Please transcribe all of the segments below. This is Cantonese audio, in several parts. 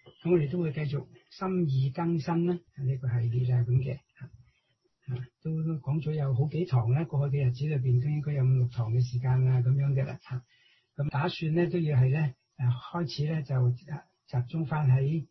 咁我哋都會繼續心意更新啦，呢個系列啊咁嘅都講咗有好幾堂啦，過去嘅日子裏邊都應該有5-6堂嘅時間啦，咁樣嘅啦嚇。咁打算咧都要係咧開始咧就集中翻喺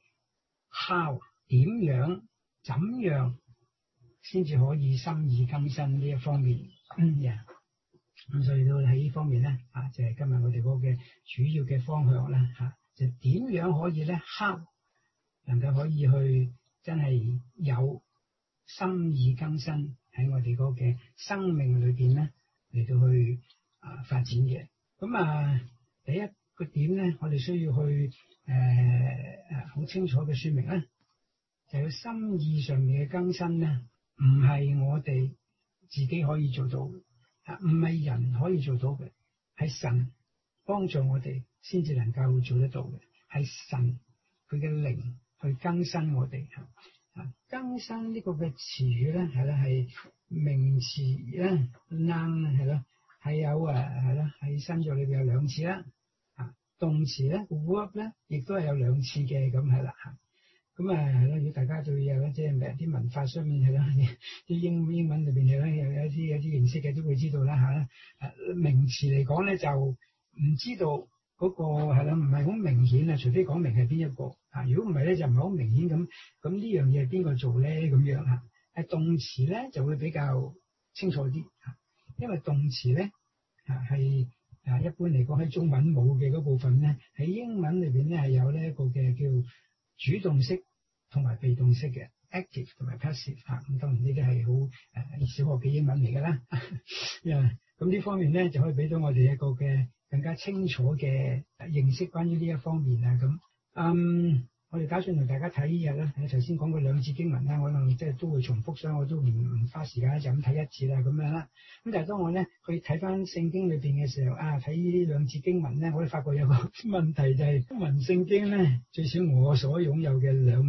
how 點樣怎樣先至可以心意更新呢一方面。咁所以都喺呢方面咧就係今日我哋嗰個嘅主要嘅方向啦就點樣可以咧 how 能夠可以去真係有心意更新喺我哋嗰個嘅生命裏邊咧嚟到去發展嘅。咁第一個點咧，我哋需要去好清楚嘅說明咧，就係心意上面嘅更新咧，唔係我哋自己可以做到嘅，唔係人可以做到嘅，係神幫助我哋先至能夠做得到嘅，係神佢嘅靈去更新我哋。更新呢個嘅詞語咧係名詞咧 noun 係咯，係有喺新約裏邊有2次啦。動詞咧 verb 咧亦都係有2次嘅，咁係啦咁如果大家對有即係啲文法上面係啦，啲英文裏邊係啦有啲認識嘅都會知道啦名詞嚟講咧就唔知道嗰個係啦，唔係好明顯除非講明係邊一個如果唔係咧就唔係好明顯咁呢樣嘢係邊個做咧咁樣動詞咧就會比較清楚啲因為動詞咧係一般嚟講喺中文冇嘅嗰部分咧，喺英文裏邊咧係有呢一個嘅叫主動式同埋被動式嘅 active 同埋 passive 咁當然呢啲係好小學嘅英文嚟㗎啦。咁呢方面咧就可以俾到我哋一個嘅更加清楚嘅認識關於呢一方面咁。我哋打算同大家睇呢日咧，頭先講過2節經文啦，我可能即係都會重複，所以我都唔花時間就咁睇1節啦咁樣啦。咁但係當我咧去睇翻聖經裏邊嘅時候睇呢2節經文咧，我哋發覺有個問題就係中文聖經咧，最少我所擁有嘅兩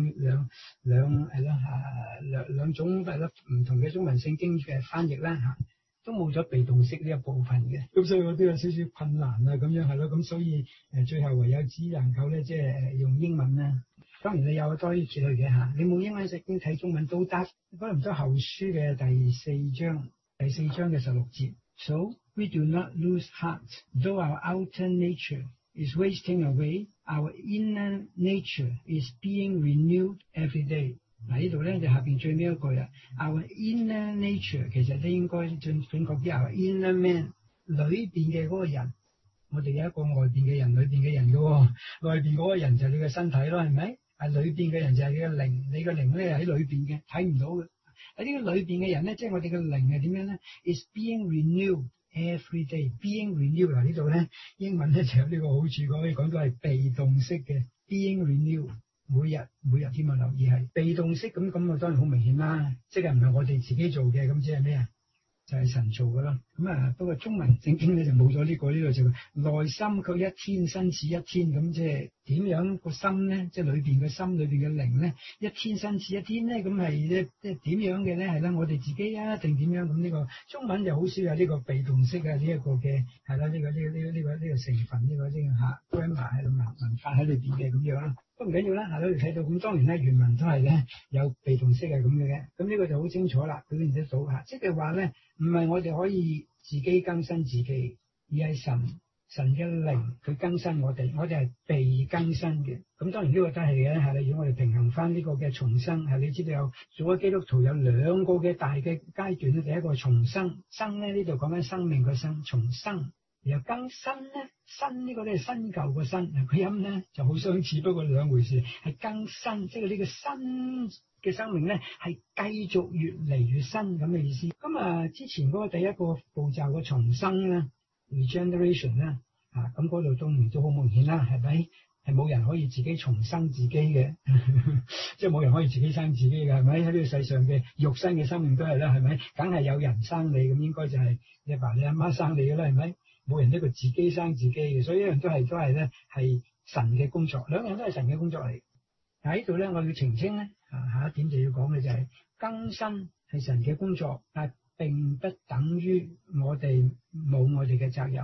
種唔同嘅中文聖經嘅翻譯啦都冇咗被動式呢一部分嘅，咁所以我都有少少困難咁樣係咯，咁所以最後唯有只能夠咧即係用英文啦。當然你有多啲詞類嘅你冇英文聖經睇中文都得。哥林多後書嘅第4章嘅16節 So we do not lose heart, though our outer nature is wasting away, our inner nature is being renewed every day。呢度咧就下邊最尾一句Our inner nature 其實都應該準確啲，Our inner man 裏邊嘅嗰個人，我哋有一個外邊嘅人，裏邊嘅人嘅外邊嗰個人就係你嘅身體咯，係咪？裏邊嘅人就係你嘅靈，你嘅靈咧喺裏邊嘅，睇唔到嘅。喺呢個裏邊嘅人咧，即係我哋嘅靈係點樣咧 ？Is being renewed every day。being renewed 呢度咧，英文咧就有呢個好處，可以講到係被動式嘅 being renewed。每日添啊，留意係被動式咁啊，當然好明顯啦，即係唔係我哋自己做嘅，咁即係咩就係神做嘅咯。不過中文聖經咧就冇咗呢個就內心卻一天新似一天，咁即係點樣個心咧？即係裏邊嘅心裏邊嘅靈咧，一天新似一天咧，咁係咧即係點樣嘅咧？係啦，我哋自己定點樣？咁呢個中文就好少有呢個被動式呢一個嘅係啦，呢個成分呢個grammar 喺度文化喺裏邊嘅咁樣啦。都唔緊要啦，你睇到咁當然咧原文都係咧有被動式係咁嘅，咁呢個就好清楚啦，表現得到即係話咧唔係我哋可以自己更新自己，而係神嘅靈佢更新我哋係被更新嘅。咁當然呢個都係嘅，如果我哋平衡翻呢個嘅重生你知道有做咗基督徒有2個嘅大嘅階段咧，第一個重生，生咧呢度講緊生命嘅生，重生。然後更新咧，新呢個咧係新舊個新，佢音咧就好相似，不過兩回事。係更新，即係呢個新嘅生命咧係繼續越嚟越新咁嘅意思。咁之前嗰個第一個步驟嘅重生咧 regeneration 咧咁嗰度當然都好明顯啦，係咪？係冇人可以自己重生自己嘅，即係冇人可以自己生自己嘅，係咪？喺呢個世上嘅肉身嘅生命都係啦，係咪？梗係有人生你，咁應該就係你阿爸你阿媽生你嘅啦，係咪？冇人呢個自己生自己嘅，所以一樣都係咧係神嘅工作，兩樣都係神嘅工作嚟。喺呢度咧，我要澄清咧，下一點就要講嘅就係更新係神嘅工作，但並不等於我哋冇我哋嘅責任。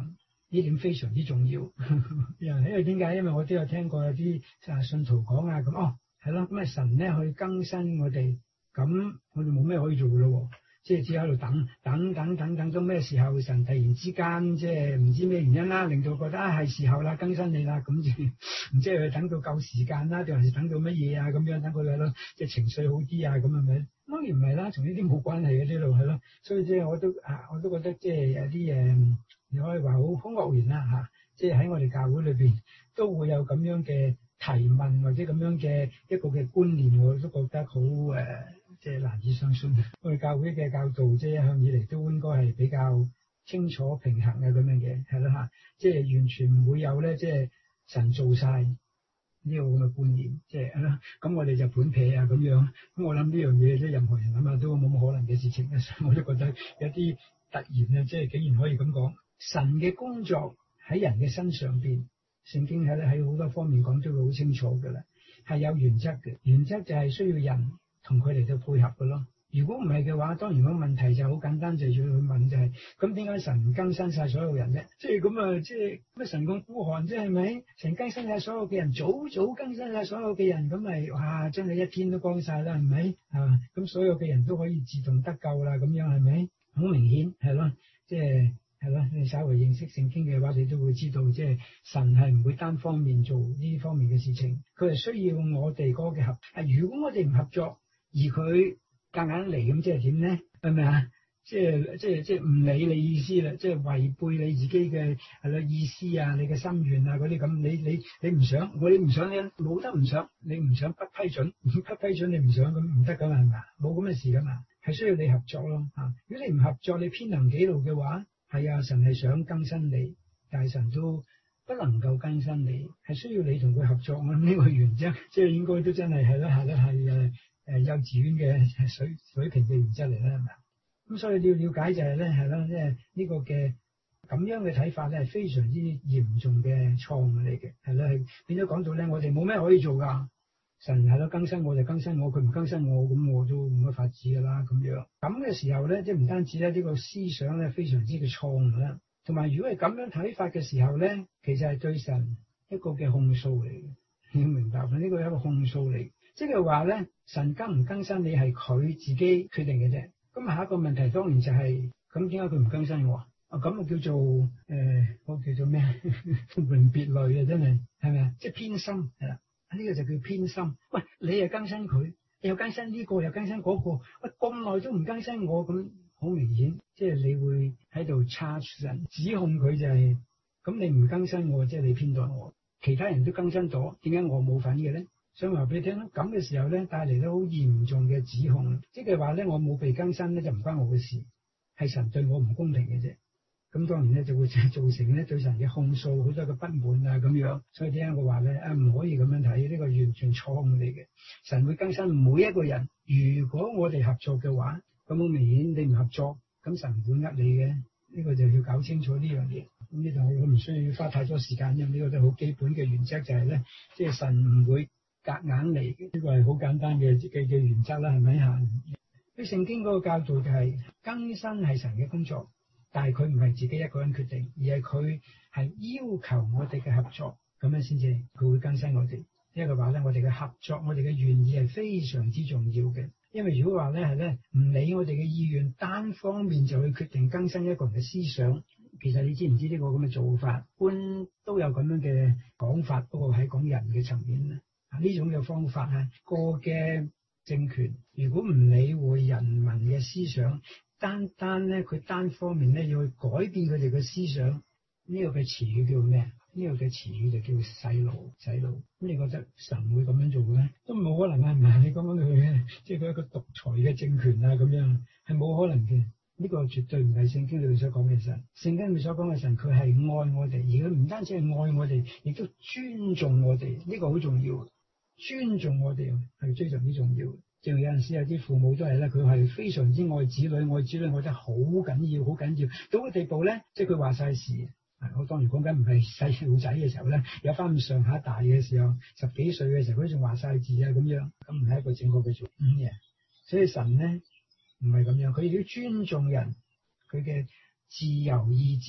呢點非常之重要。因為點解？因為我都有聽過有啲信徒講啊，咁係咯，咁神咧去更新我哋，咁我哋冇咩可以做噶咯，即係只喺度等到咩時候神突然之間即係唔知咩原因啦，令到覺得係時候啦，更新你啦，咁唔知係等到夠時間啦，定還是等到乜嘢啊咁樣，等佢哋咯，即係情緒好啲啊，咁係咪？當然唔係啦，同呢啲冇關係嘅呢度係咯，所以即係我都覺得即係有啲你可以話好愕然啦嚇，即係喺我哋教會裏邊都會有咁樣嘅提問或者咁樣嘅一個嘅觀念，我都覺得好即係難以相信。我哋教會嘅教導即係一向以嚟都應該係比較清楚平衡嘅咁樣嘅，係咯嚇，即係完全唔會有咧，即係神做晒呢個咁嘅觀念，即係啦，咁我哋就盤劈啊咁樣。咁我諗呢樣嘢即係任何人諗下都冇乜可能嘅事情，所以我都覺得有啲突然啊，即係竟然可以咁講。神嘅工作喺人嘅身上邊，聖經喺好多方面講都會好清楚㗎啦，係有原則嘅。原則就係需要人同佢嚟到配合㗎咯。如果唔係嘅話，當然個問題就好簡單，就要去問就係咁點解神唔更新晒所有人啫？即係咁啊，即係乜神咁孤寒啫？係咪？神更新晒所有嘅人，早更新晒所有嘅人，咁咪哇，真係一天都光晒啦，係咪？啊，咁所有嘅人都可以自動得救啦，咁樣係咪？好明顯係咯，即係。係啦，你稍微認識聖經嘅話，你都會知道，即係神係唔會單方面做呢方面嘅事情，佢係需要我哋嗰個嘅合。如果我哋唔合作，而佢夾硬嚟，咁即係點咧？係咪啊？即係唔理你意思啦，即係違背你自己嘅係啦意思啊，你嘅心願啊嗰啲咁，你唔想，你唔想，你冇得唔想，你唔想不批准，不批准你唔想咁唔得噶嘛，係咪啊？冇咁嘅事噶嘛，係需要你合作咯嚇。如果你唔合作，你偏行己路嘅話，係啊，神係想更新你，但係神都不能夠更新你，係需要你同佢合作。我諗呢個原則，即係應該都真係係幼稚園嘅水平嘅原則嚟啦，係咪啊？咁所以你要了解就係咧，係啦，即係呢個嘅咁樣嘅睇法咧，係非常之嚴重嘅錯誤嚟嘅，係啦，係變咗講到咧，我哋冇咩可以做㗎。神係咯，更新我就更新我，佢唔更新我，咁我都冇乜法子㗎啦。咁樣咁嘅時候咧，即係唔單止咧呢個思想咧非常之嘅錯誤啦，同埋如果係咁樣睇法嘅時候咧，其實係對神一個嘅控訴嚟嘅，你要明白呢個係一個控訴嚟，即係話咧神更唔更新你係佢自己決定嘅啫。咁下一個問題當然就係咁點解佢唔更新我啊？咁啊叫做我叫做咩？分門別類啊，真係係咪啊？即係偏心係啦。呢個就叫偏心。喂，你又更新佢，又更新呢個，又更新嗰個，喂咁耐都唔更新我，咁好明顯，即係你會喺度 charge 神，指控佢就係咁你唔更新我，即係你偏待我，其他人都更新咗，點解我冇份嘅咧？想話俾你聽啦，咁嘅時候咧帶嚟咗好嚴重嘅指控，即係話咧我冇被更新咧就唔關我嘅事，係神對我唔公平嘅啫。咁當然咧就會造成咧對神嘅控訴，好多嘅不滿啊咁樣。所以點解我話咧唔可以咁樣睇，呢個完全錯誤嚟嘅。神會更新每一個人，如果我哋合作嘅話，咁好明顯你唔合作，咁神唔會呃你嘅。呢個就要搞清楚呢樣嘢。咁呢度我唔需要花太多時間，因為呢個都好基本嘅原則就係咧，即係神唔會夾硬嚟嘅。呢個係好簡單嘅原則啦，係咪啊？喺聖經嗰個教導就係更新係神嘅工作。但係佢唔係自己一個人決定，而係佢係要求我哋嘅合作，咁樣先至佢會更新我哋。呢個話咧，我哋嘅合作，我哋嘅願意係非常之重要嘅。因為如果話咧係咧唔理我哋嘅意願，單方面就去決定更新一個人嘅思想，其實你知唔知呢個咁嘅做法，般都有咁樣嘅講法，不過喺講人嘅層面咧，呢種嘅方法係個嘅政權，如果唔理會人民嘅思想。單咧，佢單方面咧要去改變佢哋嘅思想，呢個嘅詞語叫咩？呢個嘅詞語就叫洗腦。咁你覺得神會咁樣做嘅咩？都冇可能啊！唔係你講緊佢即係佢一個獨裁嘅政權啊，咁樣係冇可能嘅。呢個絕對唔係聖經裏面所講嘅神。聖經裏面所講嘅神，佢係愛我哋，而佢唔單止係愛我哋，亦都尊重我哋。呢個好重要，尊重我哋係非常之重要。就有陣時有啲父母都係咧，佢係非常之愛子女，愛得好緊要，到個地步咧，即係佢話晒事。我當然講緊唔係細路仔嘅時候咧，有翻咁上下大嘅時候，10幾歲嘅時候，佢仲話晒字啊咁樣，咁唔係一個正確嘅做嘢。所以神咧唔係咁樣，佢要尊重人佢嘅自由意志，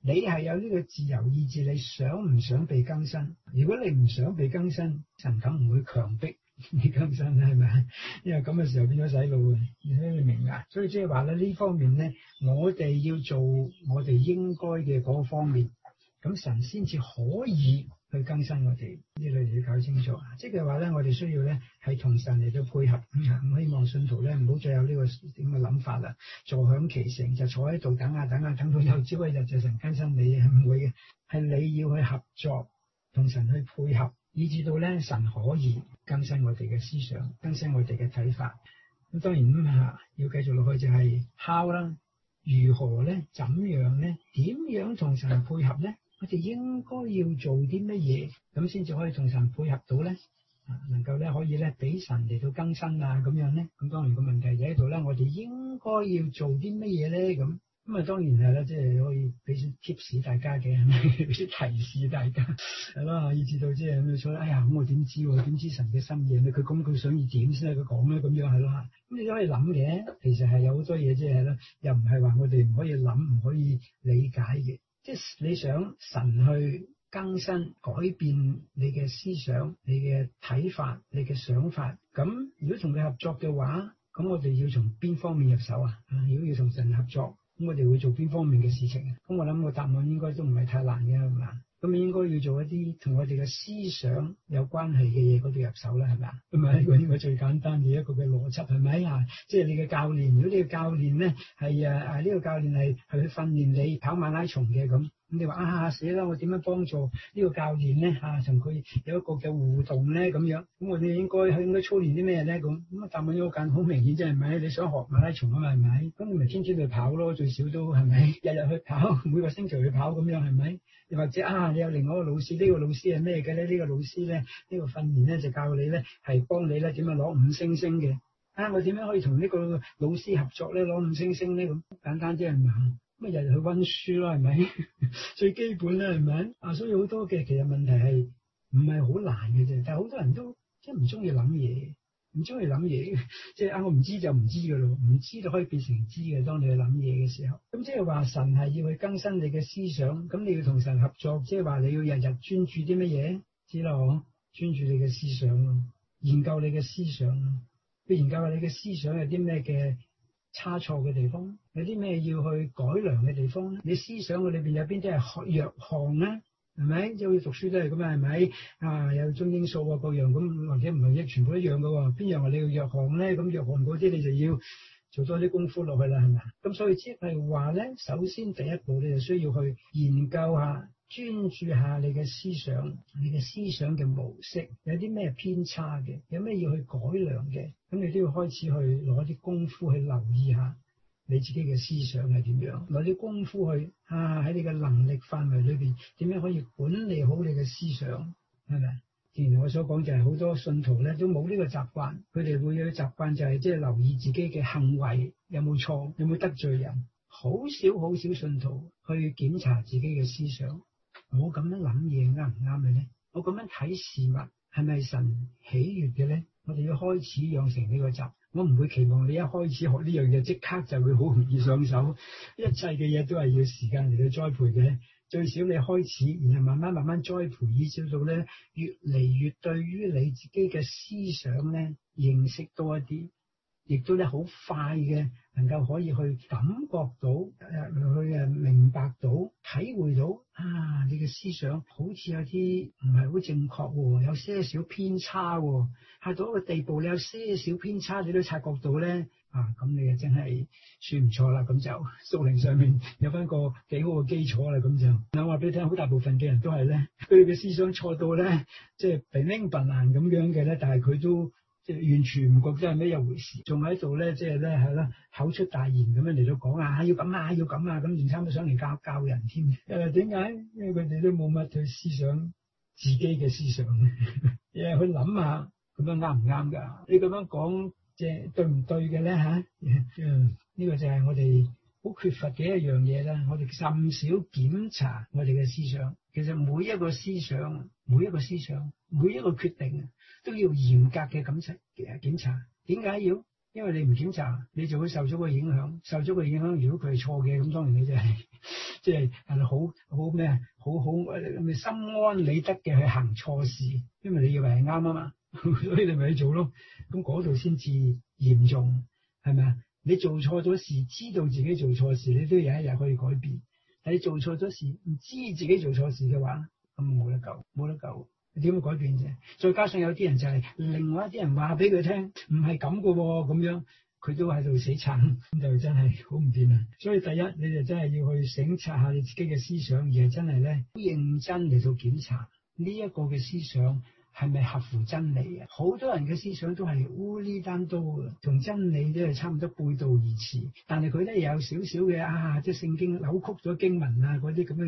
你係有呢個自由意志，你想唔想被更新？如果你唔想被更新，神梗唔會強迫你更新啦，係咪？因為咁嘅時候變咗洗腦嘅，你明啊？所以即係話咧，呢方面咧，我哋要做我哋應該嘅嗰方面，咁神先至可以去更新我哋。呢類嘢要搞清楚。即係話咧，我哋需要咧係同神嚟到配合。咁希望信徒咧唔好再有呢個點嘅諗法啦，坐享其成就坐喺度等啊等啊，等到有朝一日就神更新你，唔會嘅，係你要去合作，同神去配合，以至到咧神可以更新我哋嘅思想，更新我哋嘅睇法。咁當然要繼續落去就係 how 啦，如何咧，怎樣咧，點樣同神配合咧？我哋應該要做啲乜嘢，咁先至可以同神配合到咧？能夠咧可以咧俾神嚟到更新啊咁樣咧？咁當然個問題就喺度咧，我哋應該要做啲乜嘢咧？咁當然係啦，即係可以俾啲 tips 大家嘅，俾啲提示大家係咯，以至到即係咁所以，哎呀咁我點知神嘅心意咧？佢想要點先係佢講咧？咁樣係咯，咁你都可以諗嘅。其實係有好多嘢即係咧，又唔係話我哋唔可以諗，唔可以理解嘅。即係你想神去更新改變你嘅思想、你嘅睇法、你嘅想法，咁如果同佢合作嘅話，咁我哋要從邊方面入手啊？如果要同神合作，咁我哋會做邊方面嘅事情啊？咁我諗個答案應該都唔係太難嘅，係嘛？咁應該要做一啲同我哋嘅思想有關係嘅嘢嗰度入手啦，係咪啊？咁啊呢個應該最簡單嘅一個嘅邏輯係咪啊？即係你嘅教練，如果你嘅教練咧係呢個教練係去訓練你跑馬拉松嘅咁你話死啦！我點樣幫助呢個教練咧同佢有一個嘅互動咧咁樣？咁我哋應該操練啲咩咧咁？咁答案好明顯，即係咪？你想學馬拉松啊嘛係咪？咁你咪天天去跑咯，最少都係咪？日日去跑，每個星期去跑咁樣係咪？又或者你有另外一個老師，呢個老師係咩嘅咧？呢個老師咧，呢個訓練咧就教你咧係幫你咧點樣攞5星星嘅。我點樣可以同呢個老師合作咧攞5星星咧咁？簡單啲係咪？咁日日去溫書咯係咪？最基本啦係咪？所以好多嘅其實問題係唔係好難嘅啫，但係好多人都即係唔中意諗嘢，唔中意諗嘢，即係我唔知就唔知噶咯，唔知就可以變成知嘅。當你去諗嘢嘅時候，咁即係話神係要去更新你嘅思想，咁你要同神合作，即係話你要日日專注啲乜嘢？知啦嗬，專注你嘅思想咯，研究你嘅思想咯，去研究下你嘅思想有啲咩嘅差錯嘅地方，有啲咩要去改良嘅地方咧？你思想嘅裏邊有邊啲係弱項咧？係咪？即係好似讀書都係咁啊？係咪？有中英數啊各樣咁，或者唔係全部一樣噶喎？邊樣話你要弱項咧？咁弱項嗰啲你就要做多啲功夫落去啦，係咪？咁所以即係話咧，首先第一步你就需要去研究下。專注下你嘅思想，你嘅思想嘅模式有啲咩偏差嘅，有咩要去改良嘅，咁你都要開始去攞啲功夫去留意下你自己嘅思想係點樣，攞啲功夫去喺你嘅能力範圍裏邊點樣可以管理好你嘅思想，係咪？正如我所講，就係好多信徒咧都冇呢個習慣，佢哋會有習慣就係即係留意自己嘅行為有冇錯，有冇得罪人，好少信徒去檢查自己嘅思想。我咁樣諗嘢啱唔啱嘅咧？我咁樣睇事物係咪神喜悅嘅咧？我哋要開始養成呢個習。我唔會期望你一開始學呢樣嘢即刻就會好容易上手，一切嘅嘢都係要時間嚟到栽培嘅。最少你開始，然後慢慢栽培，以至到咧越嚟越對於你自己嘅思想咧認識多一啲，亦都咧好快嘅能夠可以去感覺到，去明白到、體會到你嘅思想好似有啲唔係好正確喎，有些少偏差喎，到一個地步你有些少偏差你都察覺到咧，咁你就真係算唔錯啦，咁就屬靈上面有翻個幾好嘅基礎啦，咁就我話俾你聽，好大部分嘅人都係咧，佢哋嘅思想錯到咧，即係平明笨難咁樣嘅咧，但係佢都即係完全唔覺得係咩一回事，仲喺度咧，即係咧係啦，口出大言咁樣嚟到講要咁要咁咁，仲差唔多想嚟教人添。點解？因為佢哋都冇乜去思想自己嘅思想，去諗下咁樣啱唔啱㗎？你咁樣講即係對唔對嘅咧嚇？呢個就係我哋好缺乏嘅一樣嘢啦。我哋甚少檢查我哋嘅思想。其實每一個思想、每一個決定都要嚴格嘅檢查。點解要？ 因為你唔檢查，你就會受咗個影響。受咗個影響，如果佢係錯嘅，咁當然你就係即係好咩啊？好心安理得嘅去行錯事，因為你以為係啱啊嘛，所以你咪去做咯。咁嗰度先至嚴重，係咪啊？你做錯咗事，知道自己做錯事，你都有一日可以改變。但你做錯咗事，唔知自己做錯事嘅話，咁冇得救，冇得救。你點樣改變啫？再加上有啲人就係另外一啲人話俾佢聽，唔係咁噶喎，咁樣佢都喺度死撐，咁就真係好唔掂啊！所以第一，你就真係要去省察下你自己嘅思想，而係真係咧好認真嚟到檢查呢一個嘅思想係咪合乎真理啊？好多人嘅思想都係烏哩單刀嘅，同真理都係差唔多背道而馳。但係佢咧有少少嘅即係聖經扭曲咗經文啊，嗰啲咁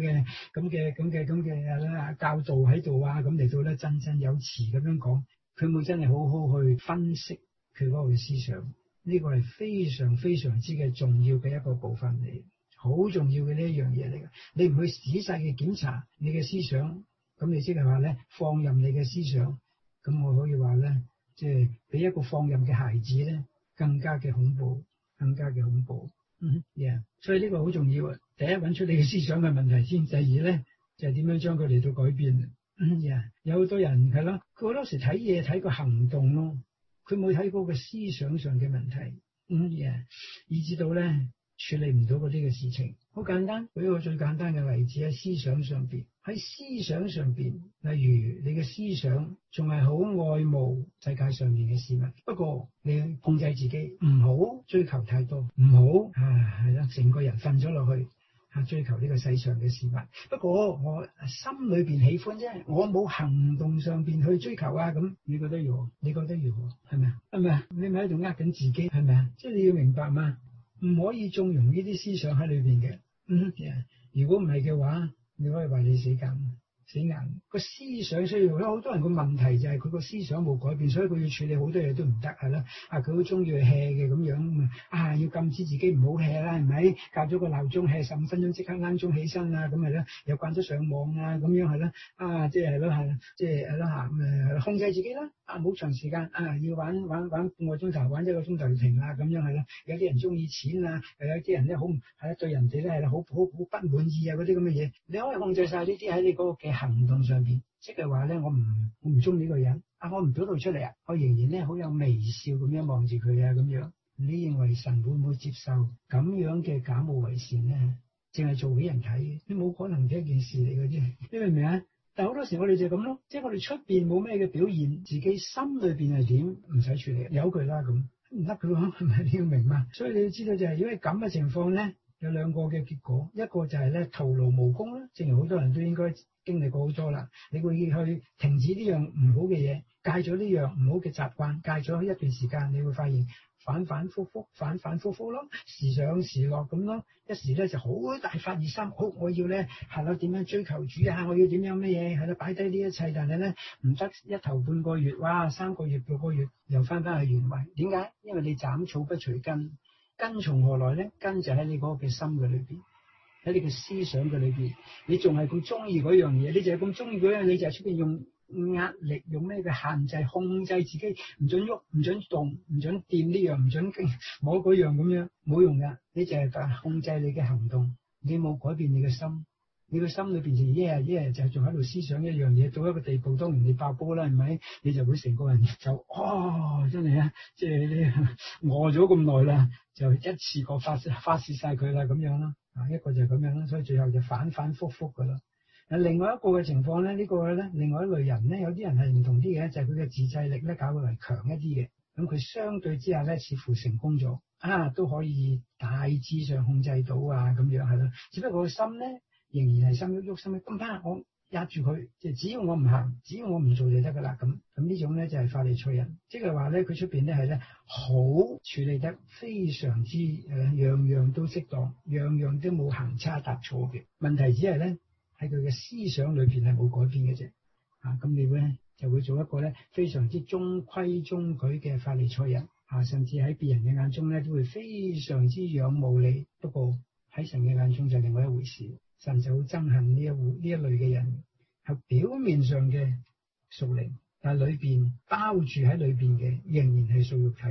嘅教導喺度啊，咁嚟到咧振振有詞咁樣講，佢冇真係好好去分析佢嗰個思想。呢個係非常非常之嘅重要嘅一個部分嚟，好重要嘅呢一樣嘢嚟嘅。你唔去仔細嘅檢查你嘅思想，咁你即係話咧放任你嘅思想，咁我可以話咧，即係比一個放任嘅孩子咧更加嘅恐怖，更加嘅恐怖。所以呢個好重要啊！第一揾出你嘅思想嘅問題先，第二咧就係點樣將佢嚟到改變。有好多人係咯，佢好多時睇嘢睇個行動咯。佢冇睇過個思想上嘅問題，以至到咧處理唔到嗰啲嘅事情。好簡單，舉一個最簡單嘅例子喺思想上邊。喺思想上邊，例如你嘅思想仲係好愛慕世界上面嘅事物，不過你控制自己，唔好追求太多，唔好係啦，成個人瞓咗落去。追求呢個世上嘅事物，不過我心裏邊喜歡啫，我冇行動上邊去追求啊。咁你覺得如何？你覺得如何？係咪啊？係咪啊？你咪喺度呃緊自己，係咪啊？即係你要明白嘛，唔可以縱容呢啲思想喺裏邊嘅。如果唔係嘅話，你可以話你死硬個思想需要。好多人個問題就係佢個思想冇改變，所以佢要處理好多嘢都唔得，係啦。佢好中意去 hea 嘅咁樣，要禁止自己唔好 hea 啦，係咪？校咗個鬧鐘 hea 15分鐘，即刻啱鐘起身啊，咁係啦。又慣咗上網啊，咁樣係啦。即係咯，係啦，即係係啦咁控制自己啦。冇長時間要玩半個鐘頭，玩1個鐘頭就停啦，咁樣係啦。有啲人中意錢啊，又有啲人咧好係啦，對人哋咧係好不滿意啊，嗰啲咁嘅嘢，你可以控制晒呢啲喺你嗰個嘅行動上邊，即係話咧，我唔中意呢個人我唔表露出嚟啊，我仍然咧好有微笑咁樣望住佢啊，咁樣你認為神會唔會接受咁樣嘅假冒為善咧？淨係做俾人睇，你冇可能嘅一件事嚟嘅啫，你明唔明啊？但係好多時我哋就咁咯，即係我哋出邊冇咩嘅表現，自己心裏邊係點唔使處理，由佢啦咁唔得嘅喎，係咪？你要明嘛？所以你要知道就係，如果係咁嘅情況咧，有兩個嘅結果，一個就係咧徒勞無功啦，正如好多人都應該經歷過好多啦。你會去停止呢樣唔好嘅嘢，戒咗呢樣唔好嘅習慣，戒咗一段時間，你會發現反反复复咯，時上時落咁咯。一時咧就好大發熱心，好我要咧係啦點樣追求主啊，我要點樣乜嘢係啦擺低呢一切，但係咧唔得一頭半個月，哇3個月6個月又翻去原位。點解？因為你斬草不除根，根從何來咧？根就喺你嗰個嘅心嘅裏邊，喺你嘅思想嘅裏邊，你仲係咁中意嗰樣嘢，你就係咁中意嗰樣，你就係出邊用壓力，用咩嘅限制控制自己，唔准喐，唔准動，唔准掂呢樣，唔准摸嗰樣，咁樣冇用噶。你就係控制你嘅行動，你冇改變你嘅心，你個心裏邊就一日就仲喺度思想一樣嘢，到一個地步，當然你爆煲啦，係咪？你就會成個人就真係啊，即係你餓咗咁耐啦，就一次過發泄晒佢啦，咁樣啦。一個就係咁樣啦，所以最後就反反复复噶啦。另外一個嘅情況咧，呢個咧，另外一類人咧，有啲人係唔同啲嘅，就係佢嘅自制力咧，較為強一啲嘅。咁佢相對之下咧，似乎成功咗都可以大致上控制到咁樣係咯。只不過個心咧，仍然係心喐喐心喐，咁怕我壓住佢，即係只要我唔行，只要我唔做就得噶啦。咁呢種咧就係法利賽人，即係話咧佢出邊咧係咧好處理得非常之樣樣都適當，樣樣都冇行差踏錯嘅。問題只係咧喺佢嘅思想裏邊係冇改變嘅啫。咁你會咧就會做一個咧非常之中規中矩嘅法利賽人甚至喺別人嘅眼中咧都會非常之仰慕你。不過喺神嘅眼中就另外一回事。神就好憎恨呢一類嘅人，係表面上嘅屬靈，但係裏邊包住喺裏邊嘅仍然係屬肉體嘅。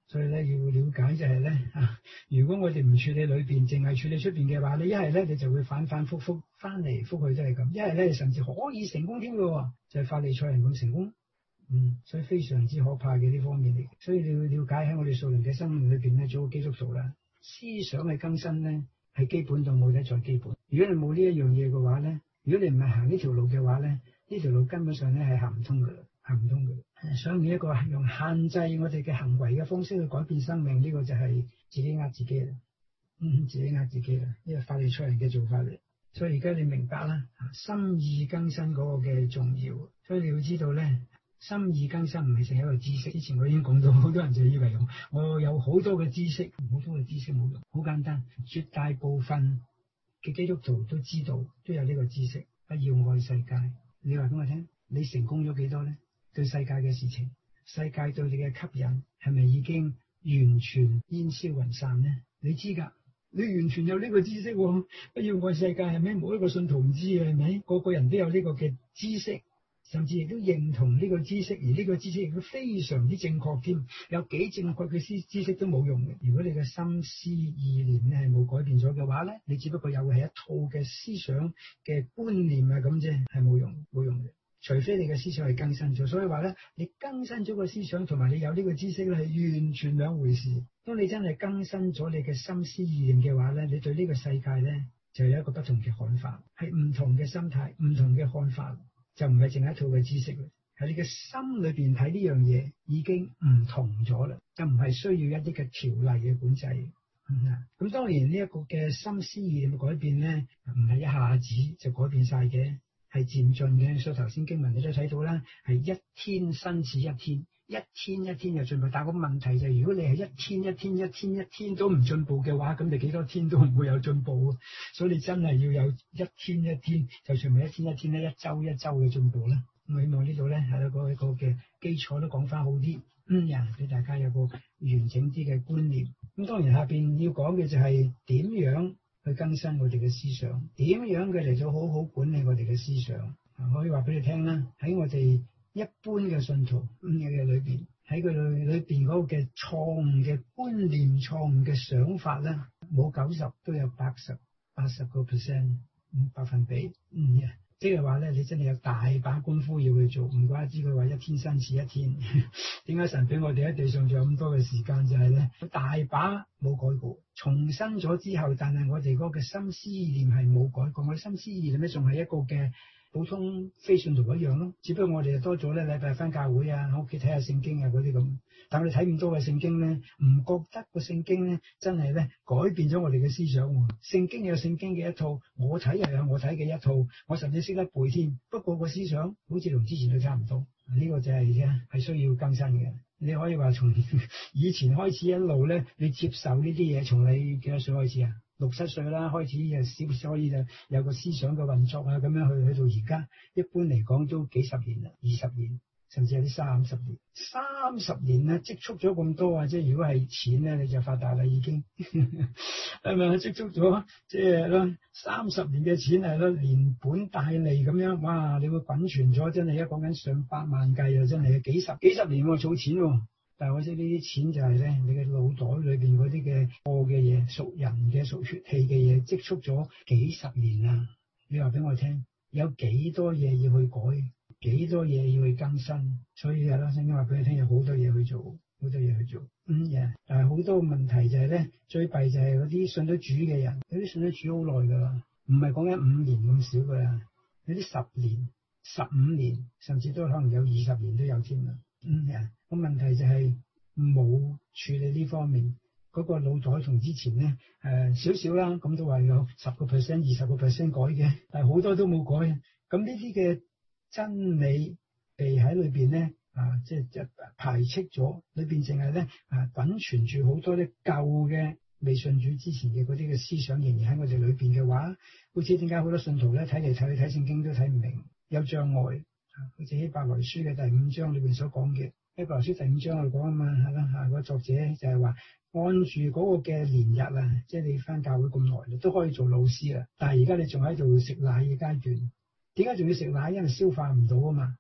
所以咧要了解就係咧如果我哋唔處理裏邊，淨係處理出邊嘅話咧，一係咧你就會反反覆覆翻嚟覆去都係咁，一係咧你甚至可以成功添嘅，就係法利賽人咁成功。所以非常之可怕嘅呢方面嚟。所以你要了解喺我哋屬靈嘅生命裏邊咧，做個基督徒啦，思想嘅更新咧係基本到冇得再基本。如果你冇呢一樣嘢嘅話咧，如果你唔係行呢條路嘅話咧，呢條路根本上咧係行唔通嘅，行唔通嘅。想用一個用限制我哋嘅行為嘅方式去改變生命，呢個就係自己呃自己啦。自己呃自己啦，呢個法利賽人嘅做法嚟。所以而家你明白啦，心意更新嗰個嘅重要。所以你要知道咧，心意更新唔係淨係一個知識。之前我已經講到，好多人就以為我有好多嘅知識，好多嘅知識冇用。好簡單，絕大部分嘅基督徒都知道，都有呢個知識，不要愛世界。你話俾我聽，你成功咗幾多咧？對世界嘅事情，世界對你嘅吸引係咪已經完全煙消雲散咧？你知㗎，你完全有呢個知識，不要愛世界係咪？冇一個信徒唔知嘅係咪？個個人都有呢個嘅知識，甚至亦都認同呢個知識，而呢個知識亦都非常之正確添。有幾正確嘅知識都冇用嘅。如果你嘅心思意念咧係冇改變咗嘅話咧，你只不過有係一套嘅思想嘅觀念啊咁啫，係冇用嘅。除非你嘅思想係更新咗，所以話咧，你更新咗個思想同埋你有呢個知識咧係完全兩回事。當你真係更新咗你嘅心思意念嘅話咧，你對呢個世界咧就有一個不同嘅看法，係唔同嘅心態、唔同嘅看法，就唔係淨係一套嘅知識啦。喺你嘅心裏邊睇呢樣嘢已經唔同咗啦，就唔係需要一啲嘅條例嘅管制。咁當然呢一個嘅心思意念嘅改變咧，唔係一下子就改變晒嘅。係漸進嘅，所以頭先經文你都睇到啦，係一天新似一天，一天一天就進步。但係個問題就係，如果你係一天都唔進步嘅話，咁你幾多天都唔會有進步。所以你真係要有一天一天，就算唔係一天一天咧，一周一周嘅進步啦。我希望呢度咧係一個嘅基礎都講翻好啲，俾大家有個完整啲嘅觀念。咁當然下邊要講嘅就係點樣去更新我哋嘅思想，點樣嘅嚟到好好管理我哋嘅思想。可以話俾你聽啦，喺我哋一般嘅信徒嘅裏邊，喺佢裏邊嗰個嘅錯誤嘅觀念、錯誤嘅想法咧，冇90都有80%百分比。即係話咧，你真係有大把功夫要去做，唔怪之佢話一天新似一天。點解神俾我哋喺地上仲有咁多嘅時間？就係咧，大把冇改過，重生咗之後，但係我哋嗰個心思意念係冇改過，我哋心思意念咧仲係一個嘅普通非信徒一樣咯，只不過我哋就多咗咧禮拜返教會啊，喺屋企睇下聖經啊嗰啲咁。但係你睇咁多嘅聖經咧，唔覺得個聖經咧真係咧改變咗我哋嘅思想喎。聖經有聖經嘅一套，我睇又有我睇嘅一套，我甚至識得背添。不過個思想好似同之前都差唔多，呢個就係需要更新嘅。你可以話從以前開始一路咧，你接受呢啲嘢，從你幾多歲開始啊？6、7歲啦，開始可以就有個思想嘅運作啊，咁樣去到而家，一般嚟講都幾十年啦，20年，甚至有啲30年。30年啊，積蓄咗咁多啊，即係如果係錢咧，你就發達啦已經，係咪積蓄咗即係咯30年嘅錢係咯，連本帶利咁樣，哇！你會滾存咗，真係而家講緊上百萬計啊，真係幾十年喎，儲錢喎。但係我知呢啲錢就係咧，你嘅腦袋裏邊嗰啲嘅錯嘅嘢，屬人嘅、屬血氣嘅嘢，積蓄咗幾十年啦。你話俾我聽，有幾多嘢要去改，幾多嘢要去更新。所以係咯，聖經話俾你聽，有好多嘢去做，好多嘢去做。但係好多問題就係咧，最弊就係嗰啲信咗主嘅人，有啲信咗主好耐噶啦，唔係講緊5年咁少噶啦，有啲10年、15年，甚至都可能有20年都有添啦。咁問題就係冇處理呢方面，嗰個腦袋同之前咧少少啦，咁都話有10%、20% 改嘅，但係好多都冇改。咁呢啲嘅真理被喺裏邊咧即係排斥咗，裏邊淨係咧滾存住好多啲舊嘅未信主之前嘅嗰啲嘅思想，仍然喺我哋裏邊嘅話，好似點解好多信徒咧睇嚟睇去睇聖經都睇唔明，有障礙。好似希伯來書嘅第5章裏邊所講嘅，希伯來書第5章去講啊嘛，係啦，個作者就係話按住嗰個嘅年日啊，即係你翻教會咁耐，你都可以做老師啦。但係而家你仲喺度食奶嘅階段，點解仲要食奶？因為消化唔到啊嘛。